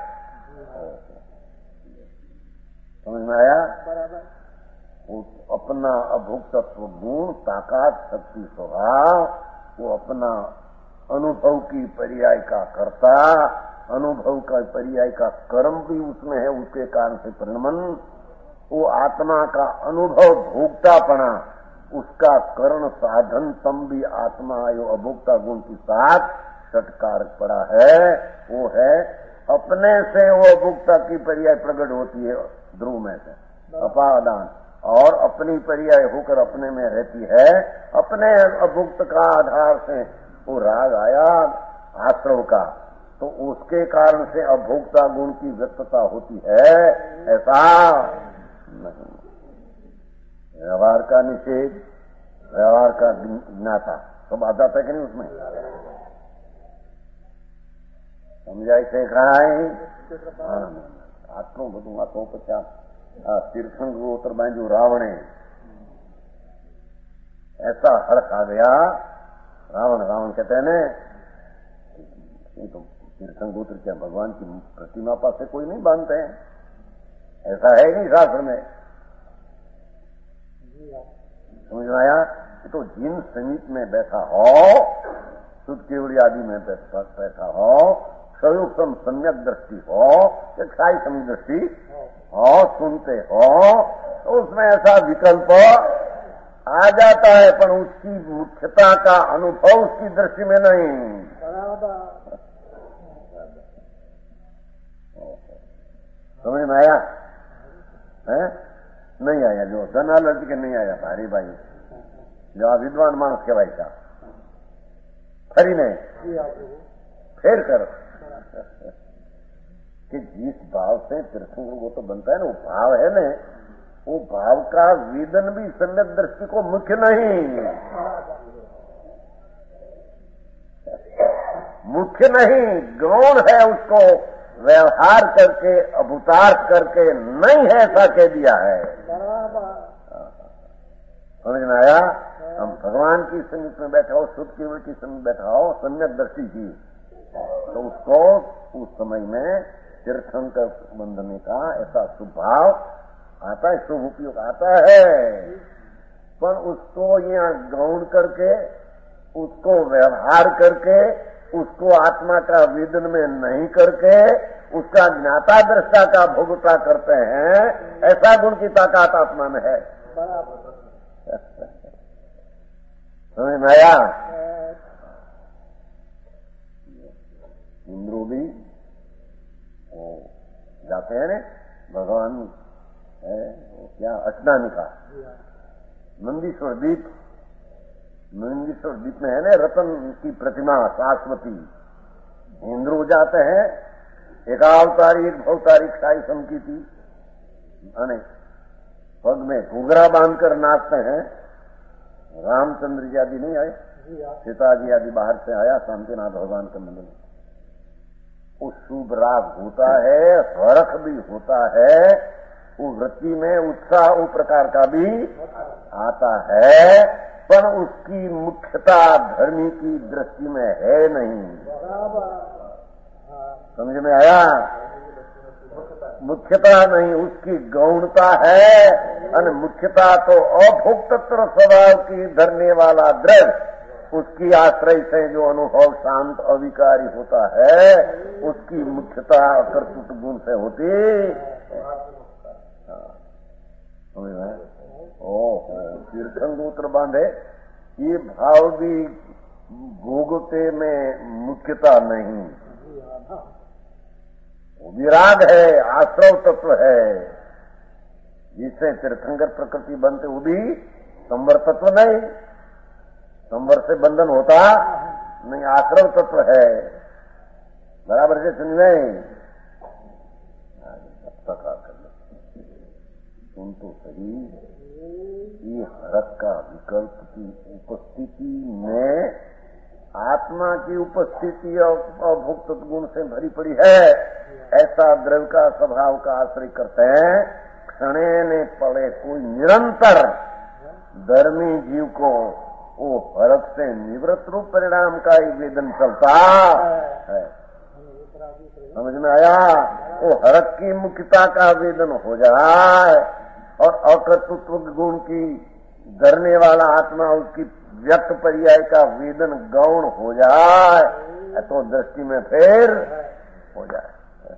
[SPEAKER 3] समझ में आया। वो अपना अभुक्तत्व गुण, ताकत, शक्ति, स्वभाव, वो अपना अनुभव की पर्याय का कर्ता, अनुभव का पर्याय का कर्म भी उसमें है, उसके कारण से परिणमन, वो आत्मा का अनुभव भोक्तापना, उसका कर्ण साधन तम भी आत्मा यो अभुक्ता गुण के साथ सत्कार पड़ा है। वो है अपने से वो अभुक्ता की पर्याय प्रकट होती है ध्रुव में से अपादान, और अपनी पर्याय होकर अपने में रहती है। अपने अभुक्त का आधार से वो राग आया आश्रव का, तो उसके कारण से अभोक्ता गुण की व्यक्तता होती है, ऐसा नहीं। व्यवहार का निषेध, व्यवहार का ज्ञाता सब आ जाता है कि नहीं उसमें, समझाय છે ખાય। આટલું બધું વાતો પછી આ તીર્થંગ ગોત્ર બાંધ્યું રાવણે, ऐसा हर्ष आ गया। रावण कहते हैं ने, ये तो तीर्थंग गोत्र क्या भगवान की प्रतिमा पास से कोई नहीं बांधते हैं, ऐसा है नहीं शास्त्र में, समझ में आया। तो जिन समीप में बैठा हो, शुद्ध केवड़ी आदि में बैठा हो, स्वरूपम सम्यक दृष्टि हो, एक साई समी दृष्टि हो, सुनते हो, तो उसमें ऐसा विकल्प आ जाता है, पर उसकी मुख्यता का अनुभव उसकी दृष्टि में नहीं। समझ में आया है? नहीं आया, जो धनालर्ज के नहीं आया भारी भाई, जो विद्वान मानस के भाई का फरी नहीं फेर कर कि जिस भाव से तीर्थंकर वो तो बनता है ना, वो भाव है ना, वो भाव का वेदन भी सम्यक दृष्टि को मुख्य नहीं, मुख्य नहीं, गौण है उसको व्यवहार करके अभूतार्थ करके नहीं है ऐसा कह दिया है। समझ में आया? हम भगवान की समीप में बैठा हो, शुद्ध केवल की समीप बैठा हो, सम्यक दर्शी की, तो उसको उस समय में तीर्थंकर बंधने का ऐसा स्वभाव आता है, शुभ उपयोग आता है। पर उसको यहाँ गौण करके, उसको व्यवहार करके, उसको आत्मा का वेदन में नहीं करके, उसका ज्ञाता दृष्टा का भोगता करते हैं, ऐसा गुण की ताकत आत्मा में है। समझ में आया? इंद्रो भी वो जाते हैं ने भगवान है क्या अष्टानी का नंदीश्वर द्वीप, नंदीश्वर द्वीप में है ना रतन की प्रतिमा शाश्वती। इंद्रो जाते हैं, एक अवतारी एक भवतारी शाही सम की थी, पग में घुघरा बांधकर नाचते हैं। रामचंद्र जी आदि नहीं आए, सीता जी आदि बाहर से आया शांतिनाथ भगवान के मंदिर में। वो शुभ राग होता है, हरख भी होता है, वो वृत्ति में उत्साह वो प्रकार का भी आता है, पर उसकी मुख्यता धर्मी की दृष्टि में है नहीं। समझ में आया? मुख्यता नहीं, उसकी गौणता है। और मुख्यता तो अभोक्तृ स्वभाव की धरने वाला द्रव्य, उसकी आश्रय से जो अनुभव शांत अविकारी होता है, उसकी मुख्यता कर्तृत्व गुण से होती। समझ में? ओहो, तीर्थंगोत्र बांधे, ये भाव भी भोगते में मुख्यता नहीं, वो विराग है, आश्रव तत्व है, जिससे तीर्थंकर प्रकृति बनते, वो भी संवर तत्व नहीं, संवर से बंधन होता नहीं, आश्रव तत्व है। बराबर से सुन नहीं सुन तो सही। ये हरक का विकल्प की उपस्थिति में आत्मा की उपस्थिति और भुक्त गुण से भरी पड़ी है, ऐसा द्रव्य का स्वभाव का आश्रय करते हैं। क्षणे ने पड़े कोई निरंतर धर्मी जीव को वो हरक से निवृत्त रूप परिणाम का ही वेदन चलता है। समझ में आया? वो हरक की मुख्यता का वेदन हो जाए और अकर्तृत्व गुण की धरने वाला आत्मा उसकी व्यक्त पर्याय का वेदन गौण हो जाए, तो दृष्टि में फिर हो जाए।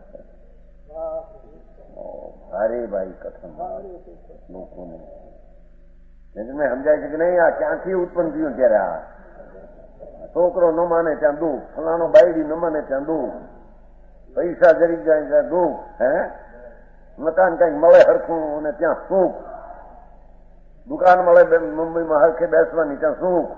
[SPEAKER 3] अरे भाई कथन लोगों ने में समझाय कि नहीं, आ क्यांथी उत्पन्न थयुं त्यारे आ छोकरो न माने त्यां दुख, फलाणो बायडी न माने त्यां दुख, पैसा जरी जाए त्यां दुख, है मकान कई मळे हरखुं ने त्यां सुख, दुकान मळे मुंबई में हरखे बेसवानी त्यां सुख,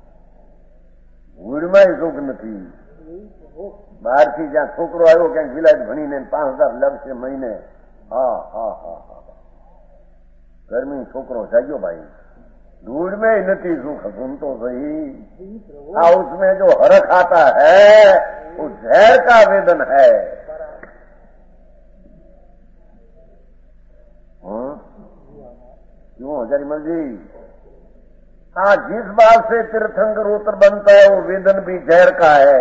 [SPEAKER 3] भूड़माय सुख नथी। बहार थी ज्यां छोकरो आव्यो क्यांक विलायत भणीने 5,000 लगशे महीने, हा हा हा हा गर्मी छोकरो जाग्यो भाई, दूध में ही नहीं सुख, सुन तो सही। हाँ, उसमें जो हरख आता है वो जहर का वेदन है। क्यों हजारीमल जी? हाँ, जिस बात से तीर्थंकर उत्तर बनता है वो वेदन भी जहर का है,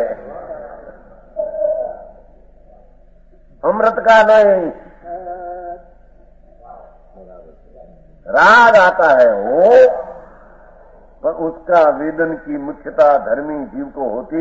[SPEAKER 3] अमृत का नहीं। राग आता है वो, पर उसका वेदन की मुख्यता धर्मी जीव को होती।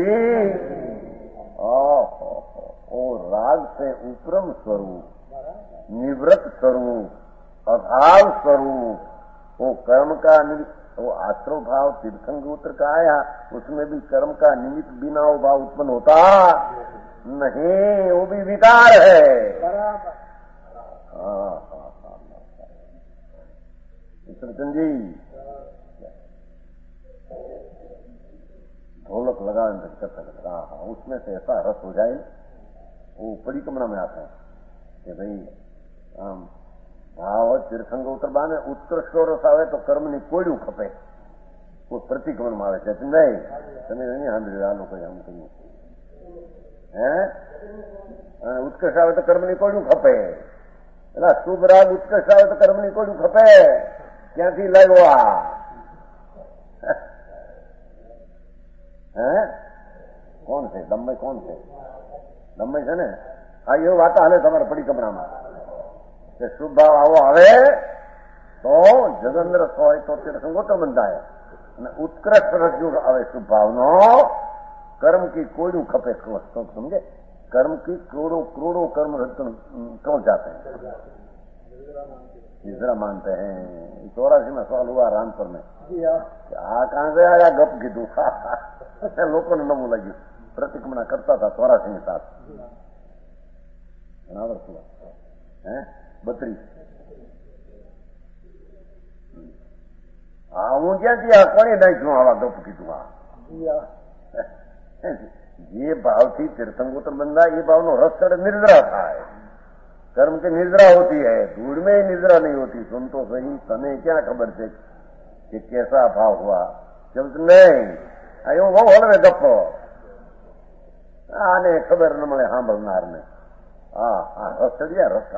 [SPEAKER 3] ओ राग से उपरम स्वरूप, निवृत्त स्वरूप, अभाव स्वरूप, वो कर्म का वो आश्रव भाव तीर्थंकर का आया, उसमें भी कर्म का निमित्त बिना वो भाव उत्पन्न होता नहीं, वो भी विकार है। सज्जन जी ढोलक लगा हाँ, उसमें से ऐसा रस हो जाए, वो परिक्रमणा में आता है कि भाई भाव तीर्थंकर उत्तर बाने उत्कृष्ट रस आवे तो कर्म ની કોડ્યું ખપે, वो प्रतिक्रमण में આવે છે नहीं તમે नहीं સાંભળ્યું? આ લોકો આમ કર્યું હે ઉત્કર્ષ આવે તો કર્મની કોડું ખપે, એટલે શુભ રાગ ઉત્કર્ષ આવે તો કર્મની કોડું ખપે. ક્યાંથી લાવ્યો આ? હે કોણ છે દમય? કોણ છે દમય? છે ને આ એવું વાત હાલે તમારા પડીકમણામાં કે શુભ ભાવ આવો આવે તો જગન્દ્ર હોય તો તીર્થંગોટો બંધાય, અને ઉત્કૃષ્ટ રજૂ આવે શુભ ભાવનો कर्म की कोड़ू खपे. समझे? कर्म की करोड़ों कर्म रत्न क्यों जाते हैं? निद्रा मानते हैं. 84 में सवाल हुआ रामपुर में, आ कहां से आया गप कीधु? लोगों ने नमू लगी. प्रतिक्रमणा करता था 84 के साथ. बराबर हुआ है 32. हाँ हूँ क्या थी? कोने नाख्यू आवा गप कीधु? ये भाव थी तीर्थंगोत्र बंदा, ये भाव नो रस चढ़ निर्जरा था. कर्म की निर्जरा होती है, धूल में ही निर्जरा नहीं होती. सुन तो सही, तने क्या खबर है कि कैसा भाव हुआ? जब नहीं आयो वो हलवे गप्पो आने खबर न મળે સાંભળનાર ને. હા રસ ચડી જાય. રસ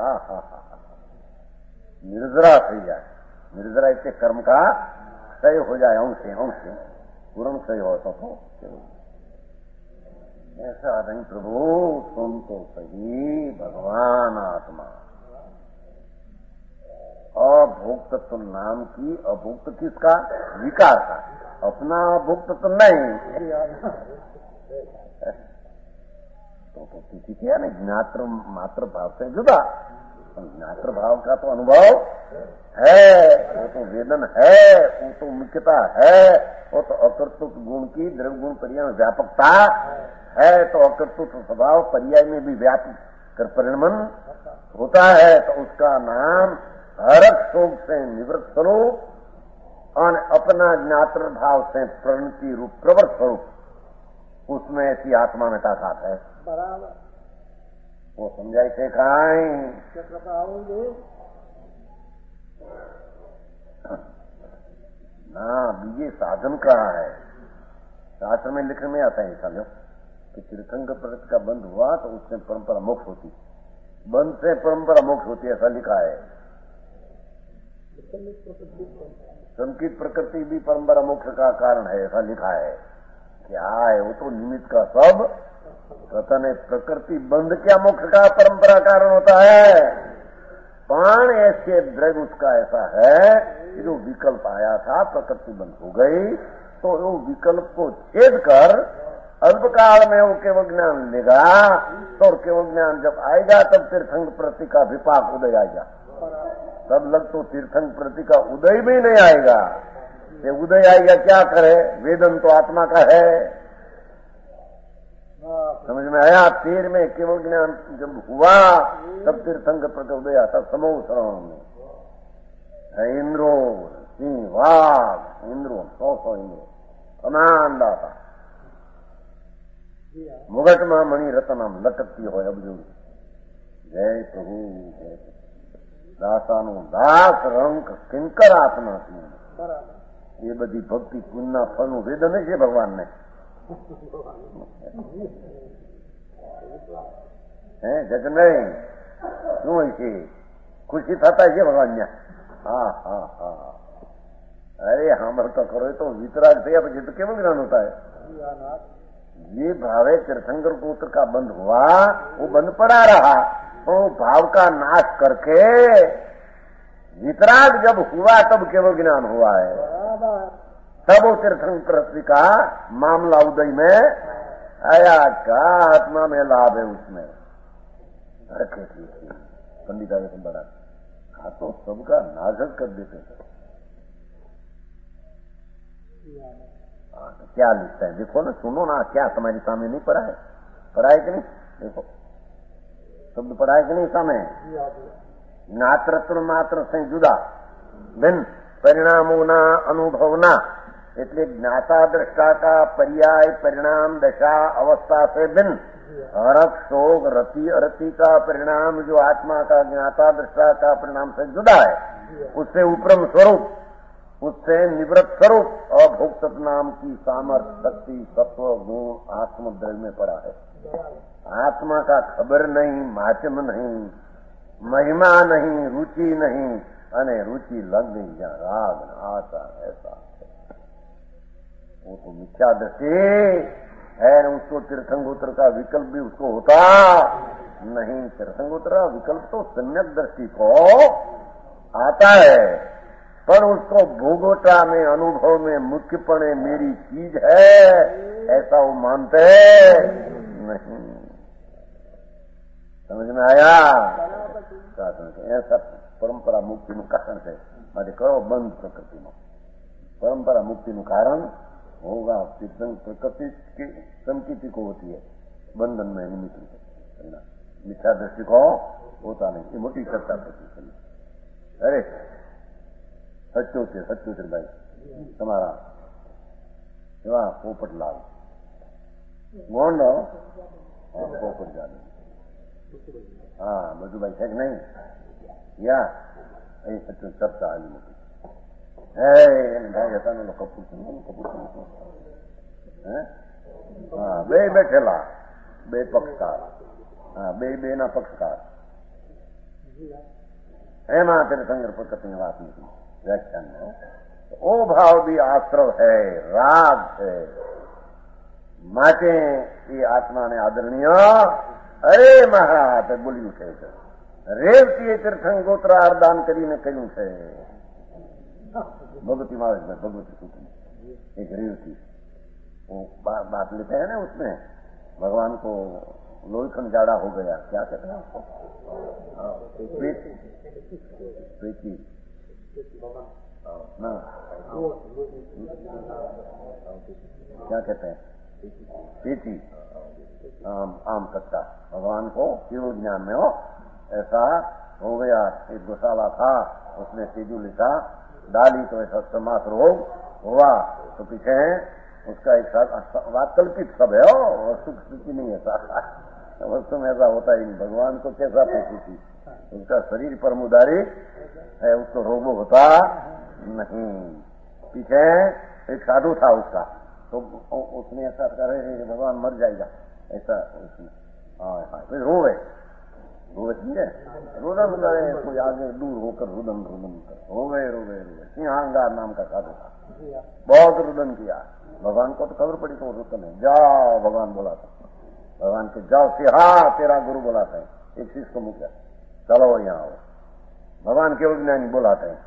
[SPEAKER 3] निर्जरा થઈ જાય. निर्जरा इससे कर्म का क्षय हो जाए. अंश पूर्ण क्षय हो तो ऐसा नहीं प्रभु. सुन तो सही, भगवान आत्मा अभुक्त तो नाम की, अभुक्त किसका? विकार का. अपना अभुक्त तो नहीं. तो किसी क्या नहीं, ज्ञात्र मात्र भाव से जुदा. ज्ञात्र भाव का तो अनुभव है, वो तो वेदन है, वो तो मुख्यता है, वो तो अकर्तृत्व गुण की द्रव्य गुण पर्याय व्यापकता है. तो अकर्तृत्व स्वभाव पर्याय में भी व्यापक कर परिणमन होता है. तो उसका नाम हरक शोक से निवृत्त स्वरूप और अपना ज्ञात्र भाव से प्रणति रूप प्रवृत्त स्वरूप, उसमें ऐसी आत्मा में ताकत है. बराबर वो समझाई थे खाई ना. बीजे साधन कहा है? शास्त्र में लिखने में आता है समझो कि तीर्थंकर प्रगति का बंध हुआ तो उससे परंपरा मोक्ष होती. बंध से परंपरा मोक्ष होती है, ऐसा लिखा है. संकित प्रकृति भी परंपरा मोक्ष का कारण है, ऐसा लिखा है. क्या है? वो तो निमित्त का सब कथन है. प्रकृति बंध क्या मोक्ष का परंपरा कारण होता है? पाण ऐसे द्रव्य उसका ऐसा है कि जो विकल्प आया था, प्रकृति बंद हो गई तो वो विकल्प को छेद कर अल्पकाल में वो केवल ज्ञान लेगा. तो केवल ज्ञान जब आएगा तब तीर्थंक प्रति का विपाक उदय आएगा. तब लग तो तीर्थंक प्रति का उदय भी नहीं आएगा. ये उदय आएगा क्या करे? वेदन तो आत्मा का है. समझ में आया? तीर में केवल ज्ञान जब हुआ तब तीर्थंक प्रति उदय आता. समूह श्रवण में इंद्रो सिंह वाघ इंद्रो 100 इंद्रो अमान दाता मुगटમાં મણી રતનામ લટકતી હોય અબજુ. જય પ્રભુ જય દાસાનું દાસ રંક કિંકર આત્મા. એ બધી ભક્તિ પુણ્યના ફળનું વેદન છે ભગવાનને. હે જગનભાઈ શું હોય છે? ખુશી થતા છે ભગવાન? હા. अरे हाँ तो करो तो वितराग थे પછી तो केवल ज्ञान होता है. ये भावे तीर्थंकर गोत्र का बंध हुआ, वो बंध पड़ा रहा तो भाव का नाश करके वितराग जब हुआ तब केवल ज्ञान हुआ है. तब वो तीर्थंकर का मामला उदय में आया. का आत्मा में लाभ है उसमें. रखे पंडित आगे तुम बड़ा हाँ तो सबका नाशक कर देते हैं. क्या लिखता है देखो ना, सुनो ना. क्या तुम्हारे सामने नहीं पढ़ा है? पढ़ा है कि नहीं? देखो शब्द पढ़ा है कि नहीं सामने? ज्ञातृत्व मात्र से जुदा भिन्न परिणामोना अनुभवना. એટલે જ્ઞાતા દ્રષ્ટા का पर्याय परिणाम दशा अवस्था से भिन्न. हरक शोक रति अरति का परिणाम जो आत्मा का ज्ञाता दृष्टा का परिणाम से जुदा है, उससे उपरम स्वरूप, उससे निवृत्त स्वरूप अभोक्त नाम की सामर्थ्य शक्ति सत्व गुण आत्मद्रव्य में पड़ा है. आत्मा का खबर नहीं, माध्यम नहीं, महिमा नहीं, रुचि नहीं, અને रुचि लग गई जहां राग आता ऐसा वो तो मिथ्या दृष्टि है। उसको तीर्थंगोत्र का विकल्प भी उसको होता नहीं। तीर्थंगोत्र का विकल्प तो सम्यक दृष्टि को आता है, पर उसको भोगोटा में, अनुभव में मुख्यपणे मेरी चीज है ऐसा वो मानते नहीं। समझ में आया? ऐसा परंपरा मुक्तिનું કારણ છે। માટે કરો બંધ પ્રકૃતિમાં। परंपरा मुक्तिનું कारण होगा प्रकृति की संकीर्ति को होती है, बंधन में निमित्त मिथ्या दृष्टि को होता नहीं। ये मोटी चर्चा करती। अरे सच्चोतर भाई તમારા એવા પોપટલાલ મોંડ પોપટ જાને હા મધુભાઈ છે કે નહીં? या सच्चू चर्चा आली मोटी भाई હતા ને કપૂર હા બે બેઠેલા, બે પક્ષકાર, હા બે ના પક્ષકાર એમાં તેરે સંગ્રહ પ્રકૃતિની વાત નીકળી व्याख्यान में। ओ भाव भी आश्रव है, राग है। माटे ये आत्मा ने आदरणीय अरे महाराज बोली उठे रेवतीए तीर्थंगोत्र आरदान કરીને કહ્યું છે। भगवती महाराज में भगवती सूत्र में एक रेवती वो बात लेते हैं ना, उसमें भगवान को लोहीखंड जाड़ा हो गया, क्या कहते हैं उसको? प्रीति ना क्या कहते हैं? प्रीति आम कच्चा भगवान को केवल ज्ञान में हो ऐसा हो गया। एक गौशाला था, उसने सेजू लिखा डाली तो ऐसा समास रोग हुआ। तो पीछे उसका एक बात कल्पित सब है, वस्तु स्थिति नहीं है। वस्तु में ऐसा होता ही नहीं। भगवान को कैसा पैसी थी, उसका शरीर पर मुदारी है, उसको रोगो होता नहीं। पीछे एक साधु था उसका, तो उसने ऐसा करे भगवान मर जाएगा ऐसा उसने रोवे ठीक है, रुदन करे कोई आगे दूर होकर रुदन कर रोवे सिंहांगार नाम का साधु था, बहुत रुदन किया। भगवान को तो खबर पड़ी तो रुदन है, जाओ भगवान बुलाता, भगवान के जाओ सिंहा तेरा गुरु बुलाता है। एक शिष्य को मुझे चलो यहाँ आओ, भगवान केवल ज्ञानी बुलाते हैं।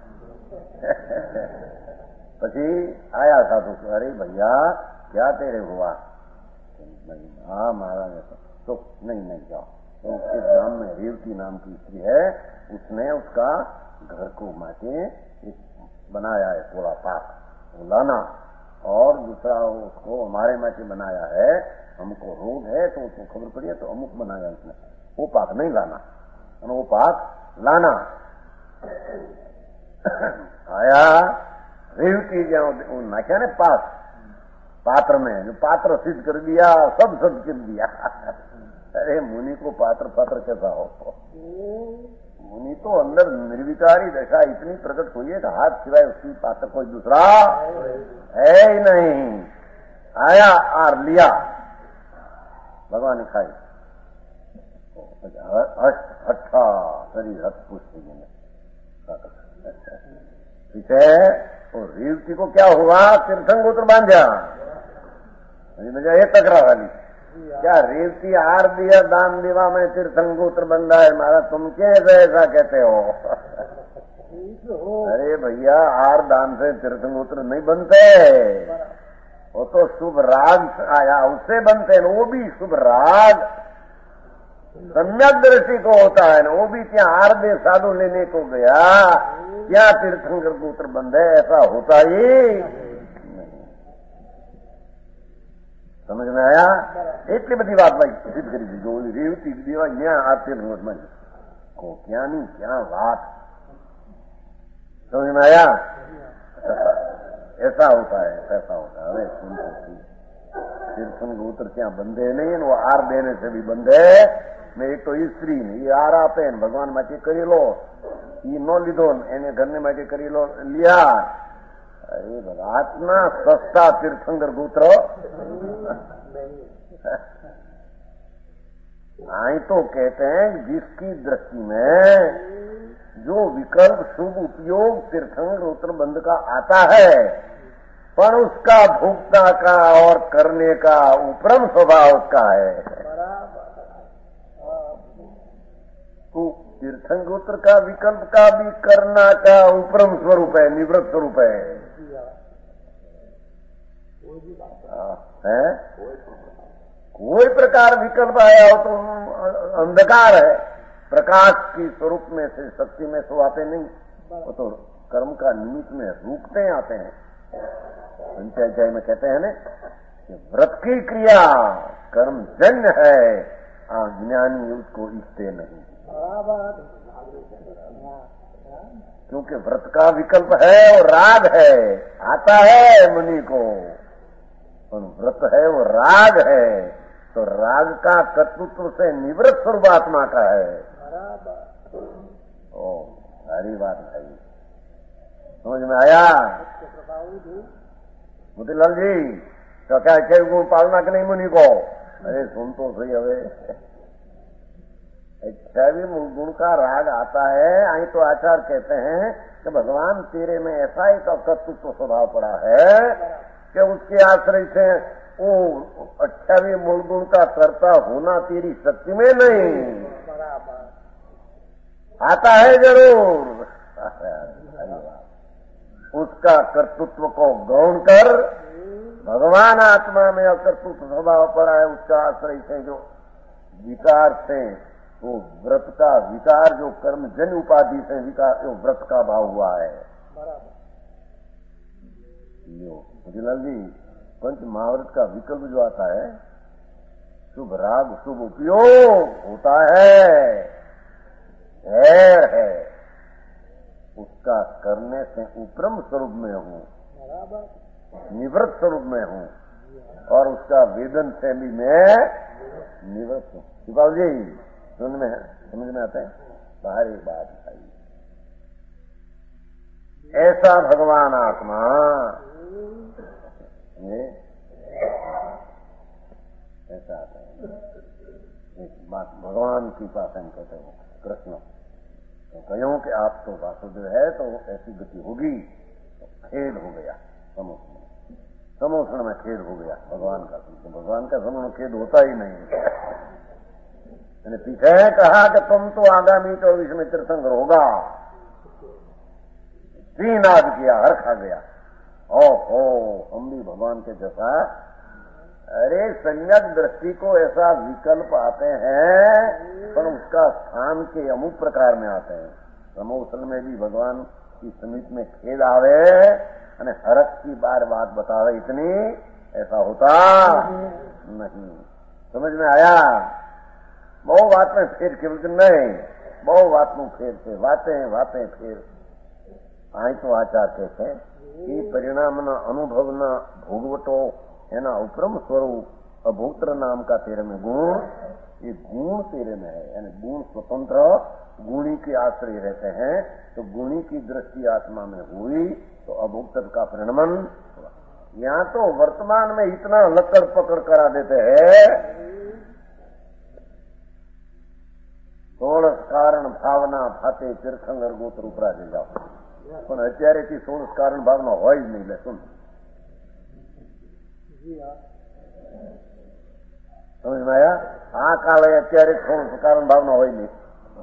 [SPEAKER 3] પછી आया साधु, अरे भैया क्या तेरे हुआ? हाँ महाराज तो नहीं जाओ। तो इस गांव में रेवती नाम की स्त्री है, उसने उसका घर को माटे एक बनाया है थोड़ा पाक, वो लाना, और दूसरा उसको हमारे माटे बनाया है। हमको रोग है तो उसको खबर पड़ी है तो अमुक बनाया उसने, वो पाक नहीं लाना, वो पाक लाना। आया रेवती जो नाख्या ने पात्र में, जो पात्र सिद्ध कर दिया, सब कर दिया। अरे मुनि को पात्र कैसा हो? मुनि तो अंदर निर्विकारी दशा इतनी प्रकट हुई है कि हाथ सिवाय उसकी पात्र कोई दूसरा है ही नहीं। आया और लिया, भगवान ने खाई, हट्ठा शरीर हट पुष्ट पीछे। और रेवती को क्या हुआ? तीर्थंगोत्र बांधा, मुझे ये तकरार वाली क्या रेवती आर दिया दान दीवा में तीर्थंगोत्र बंधा है मारा, तुम कैसे ऐसा कहते हो? अरे भैया आर दान से तीर्थंगोत्र नहीं बनते, वो तो शुभ राग आया उससे बनते हैं, वो भी शुभ राग सम्यक दृष्टि को होता है ना, वो भी क्या आर दे साधु लेने को गया, क्या तीर्थंकर गोत्र बंधे, ऐसा होता ही। समझ में आया? એટલી બધી વાત ભાઈ સિદ્ધ કરી દીધી। ઓલી રેવતી દેવા ત્યાં આ તીર્થંકરમાં ક્યાંની ક્યાં વાત, समझ में आया? ऐसा होता है, ऐसा होता है। अरे सुन तीर्थंकर क्या बंधे नहीं, वो आर देने से भी बंधे ने। एक तो स्त्री ने ये आर आपे भगवान માટે કરી લો, ये नो લીધો એને ઘરને માટે કરી લો, लिया। अरे आत्मा सस्ता तीर्थंकर गोत्र आई तो कहते हैं जिसकी दृष्टि में जो विकल्प शुभ उपयोग तीर्थंकर उत्तरबंध का आता है, पर उसका भोक्ता का और करने का उपरम स्वभाव उसका है। तो तीर्थंकर का विकल्प का भी करना का उपरम स्वरूप है, निवृत्त स्वरूप है। कोई प्रकार विकल्प आया हो तो अंधकार है, प्रकाश की स्वरूप में से शक्ति में तो आते नहीं, वो तो कर्म का निमित्त में रूपते आते हैं। पंचाध्याय में कहते हैं ना कि व्रत की क्रिया कर्मजन्य है, ज्ञानी उसको इच्छते नहीं, क्योंकि व्रत का विकल्प है और राग है, आता है मुनि को, और व्रत है वो राग है, तो राग का कर्तृत्व से निवृत्त स्वरूप आत्मा का है। ओ सारी बात भाई समझ में आया? मोतीलाल जी तो क्या 6 गुण पालना के नहीं मुनि को? अरे सुन तो सही, हवे 6 गुण का राग आता है। आई तो आचार्य कहते हैं कि भगवान तेरे में ऐसा ही तो कर्तृत्व स्वभाव पड़ा है कि उसके आश्रय से वो 28 मूल गुण का कर्ता होना तेरी शक्ति में नहीं आता है जरूर। उसका कर्तृत्व को गौण कर भगवान आत्मा में अकर्तृत्व स्वभाव पड़ा है, उसका आश्रय से जो विकार से वो व्रत का विकार जो कर्मजन्य उपाधि से विकार जो व्रत का भाव हुआ है। मोतीलाल जी पंच महाव्रत का विकल्प जो आता है, शुभ राग शुभ उपयोग होता है, उसका करने से उपरम स्वरूप में हूँ, निवृत्त स्वरूप में हूँ, और उसका वेदन से भी मैं निवृत्त हूँ। शिवाल जी समझ में आता है? बाहरी बात आई ऐसा भगवान आत्मा ऐसा आता है। एक बात भगवान की पास हम कहते हैं, कृष्ण तो कहो कि आप तो वासुदेव है तो ऐसी गति होगी, तो खेद हो गया समोषण में खेद हो गया भगवान का। तो भगवान का समोषण खेद होता ही नहीं। मैंने पीछे कहा कि तुम तो आगामी 24 में तीर्थंकर होगा, 3 आज किया, हर खा गया। ओहो हम भी भगवान के जैसा। अरे सम्यक दृष्टि को ऐसा विकल्प आते हैं, पर उसका स्थान के अमुक प्रकार में आते हैं। समोषण में भी भगवान की समीप में खेद आवे और हरक की बार बात बतावे, इतनी ऐसा होता नहीं। समझ में आया? बहु बात में फेर केवल नहीं, बहु बात में फेर से बातें फेर। आई तो आचार कहते हैं कि परिणामना अनुभवना भोगवटो एना उपरम स्वरूप अभूत्र नाम का तेरे में गुण, ये गुण तेरे में है, यानी गुण स्वतंत्र गुणी के आश्रय रहते हैं। तो गुणी की दृष्टि आत्मा में हुई तो अभूत्र का परिणमन। यहाँ तो वर्तमान में इतना लकड़ पकड़ करा देते हैं, 16 कारण भावना फाते तीर्थंकर गोत्र उपरा दे जाओ, પણ અત્યારેથી 16 કારણ ભાવના હોય જ નહીં। લે સુન સમજ માં આયા? આ કાળે અત્યારે 16 કારણ ભાવના હોય નહીં।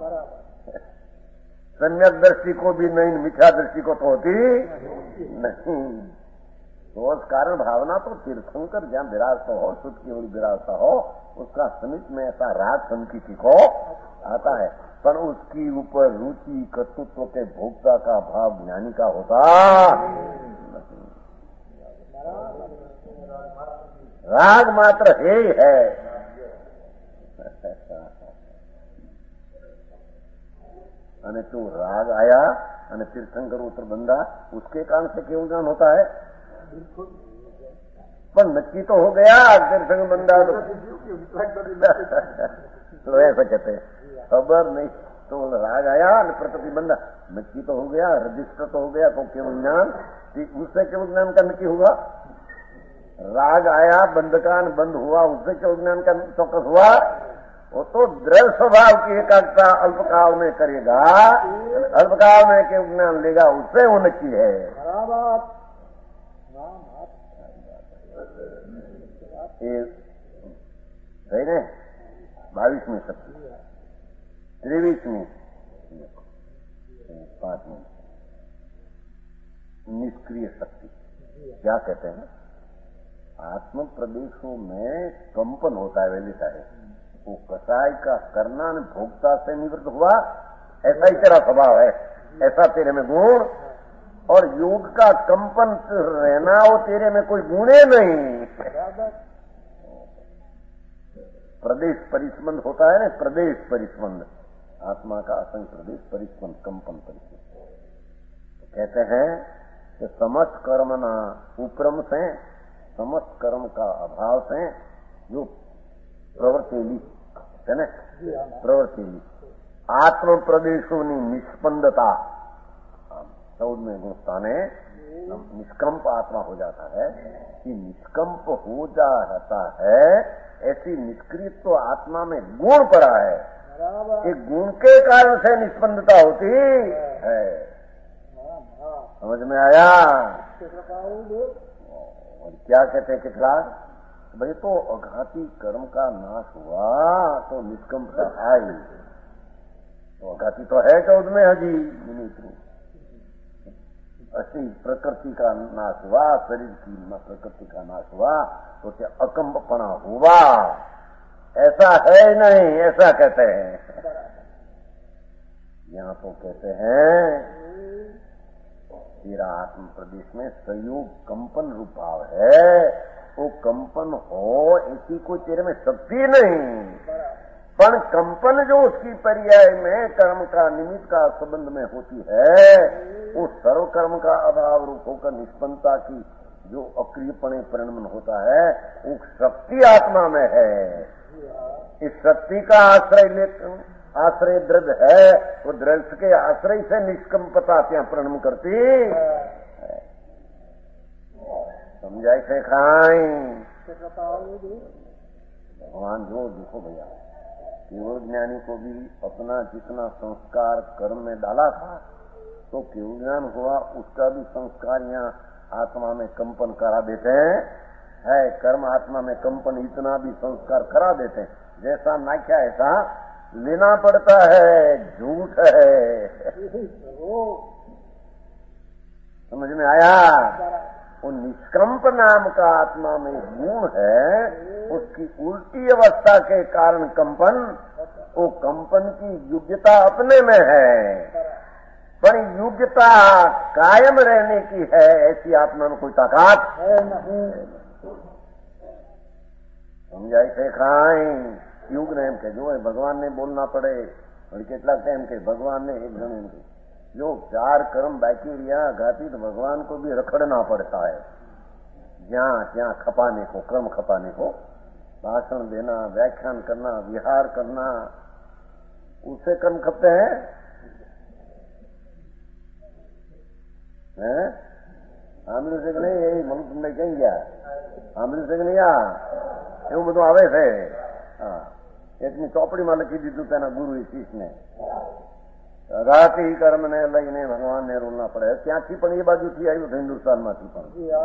[SPEAKER 3] सम्यक दृष्टि को भी नहीं, मिथ्या दृष्टि को तो होती नहीं। तो कारण भावना तो तीर्थंकर जहाँ विराजता हो, शुद्ध केवल विराजता हो, उसका समीप में ऐसा राग संकीर्ति को आता है, पर उसकी ऊपर रुचि कर्तृत्व के भोक्ता का भाव ज्ञानी का होता नहीं। राग मात्र है। અને तो राग आया અને तीर्थंकर उत्तर बंदा, उसके कारण से केवल ज्ञान होता है। पर नक्की तो हो गया तीर्थंकर बंदा तो ऐसा कहते हैं, खबर नहीं तो राग आया और प्रतिबंध नक्की तो हो गया, रजिस्टर तो हो गया, तो केवल ज्ञान, उससे केवल ज्ञान का नक्की हुआ। राग आया, बंधकान बंद हुआ, उससे केवल ज्ञान का चौकस हुआ। वो तो दृढ़ स्वभाव की एकाग्रता अल्पकाल में करेगा, अल्पकाल में के ज्ञान लेगा, उससे उन्नति है। सही ने 22वीं शक्ति, 23वीं 5 में निष्क्रिय शक्ति। क्या कहते हैं? आत्म प्रदेशों में कंपन होता है, वैसे है वो कसाई का करना न भोक्ता से निवृत्त हुआ, ऐसा ही तेरा स्वभाव है, ऐसा तेरे में गुण। और योग का कंपन रहना, वो तेरे में कोई गुणे नहीं। प्रदेश परिस्पंद होता है ना, प्रदेश परिस्पंद, आत्मा का असंग प्रदेश परिस्पंद, कंपन परिस्पंद। तो कहते हैं कि समस्त कर्म ना उपरम से, समस्त कर्म का अभाव से जो प्रवृत्ति है ना, प्रवृत्ति आत्म प्रदेशों की निष्पंदता 14वें गुण स्थाने निष्कंप आत्मा हो जाता है। कि निष्कंप हो जाता है, ऐसी निष्क्रियत्व आत्मा में गुण पड़ा है, एक गुण के कारण से निष्पंदता होती है। समझ में आया? और क्या कहते हैं कितलाक? भाई तो अघाती कर्म का नाश हुआ तो निष्कंपता आई, तो अघाती तो है 14वें हजी मिनिट। ऐसी प्रकृति का नाश हुआ, शरीर की प्रकृति का नाश हुआ तो क्या अकंपना हुआ? ऐसा है नहीं, ऐसा कहते हैं। यहाँ तो कहते हैं तेरा आत्म प्रदेश में संयोग कंपन रूप भाव है, वो कंपन हो ऐसी कोई तेरे में शक्ति नहीं। पर कंपन जो उसकी पर्याय में कर्म का निमित्त का संबंध में होती है, वो सर्व कर्म का अभाव रूप होकर निष्पन्नता की जो अक्रियपणे परिणमन होता है, वो शक्ति आत्मा में है। इस शक्ति का आश्रय दृढ़ है, वो दृढ़ के आश्रय से निष्कंपता ત્યાં परिणम करती। समझाई से खाई भगवान जो देखो भैया, केवल ज्ञानी को भी अपना जितना संस्कार कर्म में डाला था, तो केवल ज्ञान हुआ, उसका भी संस्कार यहाँ आत्मा में कंपन करा देते हैं। कर्म आत्मा में कंपन इतना भी संस्कार करा देते हैं, जैसा नाख्या ऐसा लेना पड़ता है। झूठ है। समझ में आया? वो निष्कंप नाम का आत्मा में गुण है, उसकी उल्टी अवस्था के कारण कंपन, वो कंपन की योग्यता अपने में है, पर योग्यता कायम रहने की है, ऐसी आत्मा में कोई ताकत है नहीं। समझाई से खाई युग ने एम के जो है भगवान ने बोलना पड़े, और कितना टाइम के भगवान ने एक जन जो 4 कर्म बाकी रिया घाती, तो भगवान को भी रखड़ना पड़ता है, जहाँ ત્યાં खपाने को, क्रम खपाने को, भाषण देना, व्याख्यान करना, विहार करना, उससे कर्म खपते हैं। સાંભળ્યું છે કે નહીં? એ મને તમને કઈ ગયા સાંભળ્યું છે કે નહીં? એવું બધું આવે છે। એકની ચોપડીમાં લખી દીધું તેના ગુરુ શિષ્યને, અઘાતી કર્મને લઈને ભગવાનને રોલના પડે। ત્યાંથી પણ એ બાજુથી આવ્યું, હિન્દુસ્તાનમાંથી પણ।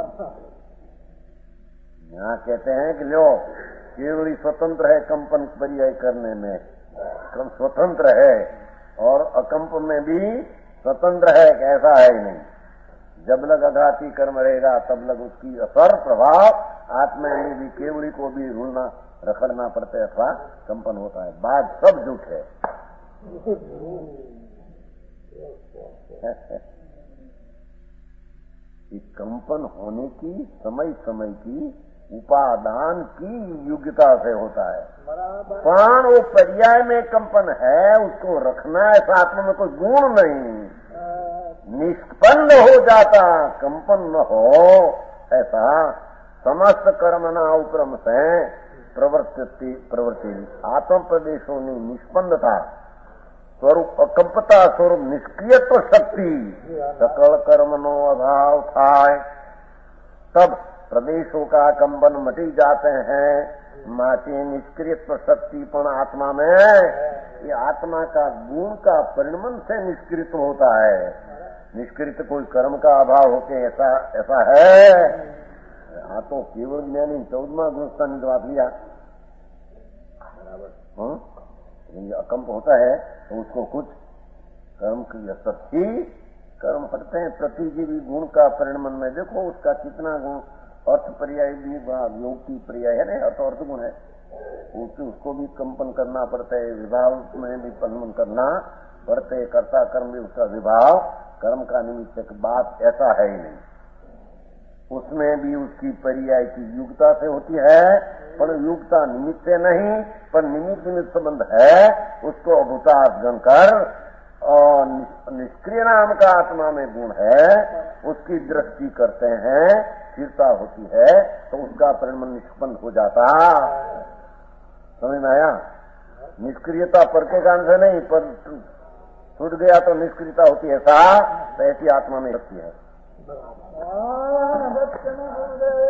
[SPEAKER 3] यहाँ कहते हैं कि लो केवल स्वतंत्र है कंपन पर्याय करने में, क्रम स्वतंत्र है, और अकंप में भी स्वतंत्र है, ऐसा है ही नहीं। जब लग अघाती कर्म रहेगा तब लग उसकी असर प्रभाव आत्मा में भी केवली को भी रूलना रखड़ना पड़ता है अथवा कंपन होता है। बात सब झूठ है। कंपन होने की समय समय की उपादान की योग्यता से होता है, पर वो पर्याय में कंपन है, उसको रखना ऐसा आत्मा में कोई गुण नहीं। निष्पन्न हो जाता, कंपन न हो ऐसा समस्त कर्मना उपक्रम से प्रवृत्ति आत्म प्रदेशों ने निष्पन्नता स्वरूप अकंपता स्वरूप निष्क्रियत्व शक्ति सकल कर्मनो अभाव थाय, तब प्रदेशों का कंपन मटी जाते हैं। माटी निष्क्रियत्व शक्तिपण आत्मा में, ये आत्मा का गुण का परिणमन से निष्क्रिय होता है। निष्क्रिय कोई कर्म का अभाव होके ऐसा है। हाँ तो केवल ज्ञानी 14वां गुणस्थान बात लिया बराबर। अकंप होता है तो उसको कुछ कर्म की असर ही कर्म हटते हैं। प्रतिजीवी गुण का परिणमन में देखो उसका कितना गुण अर्थ पर्याय भी योग की पर्याय है ना, अर्थ गुण है, उसको भी कंपन करना पड़ता है। विभाव में भी कंपन करना पड़ते है। कर्ता कर्म भी उसका विभाव कर्म का निमित्त बात ऐसा है ही नहीं। उसमें भी उसकी पर्याय की युक्ता से होती है, पर युक्ता निमित्त से नहीं, पर निमित्त निमित्त संबंध है। उसको अभूतार्थ गणकर और निष्क्रिय नाम का आत्मा में गुण है, उसकी दृष्टि करते हैं, स्थिरता होती है तो उसका परिणमन निष्पन्न हो जाता। समझ में आया? निष्क्रियता पर के कारण से नहीं, पर छूट गया तो निष्क्रियता होती है। ऐसी आत्मा में होती है।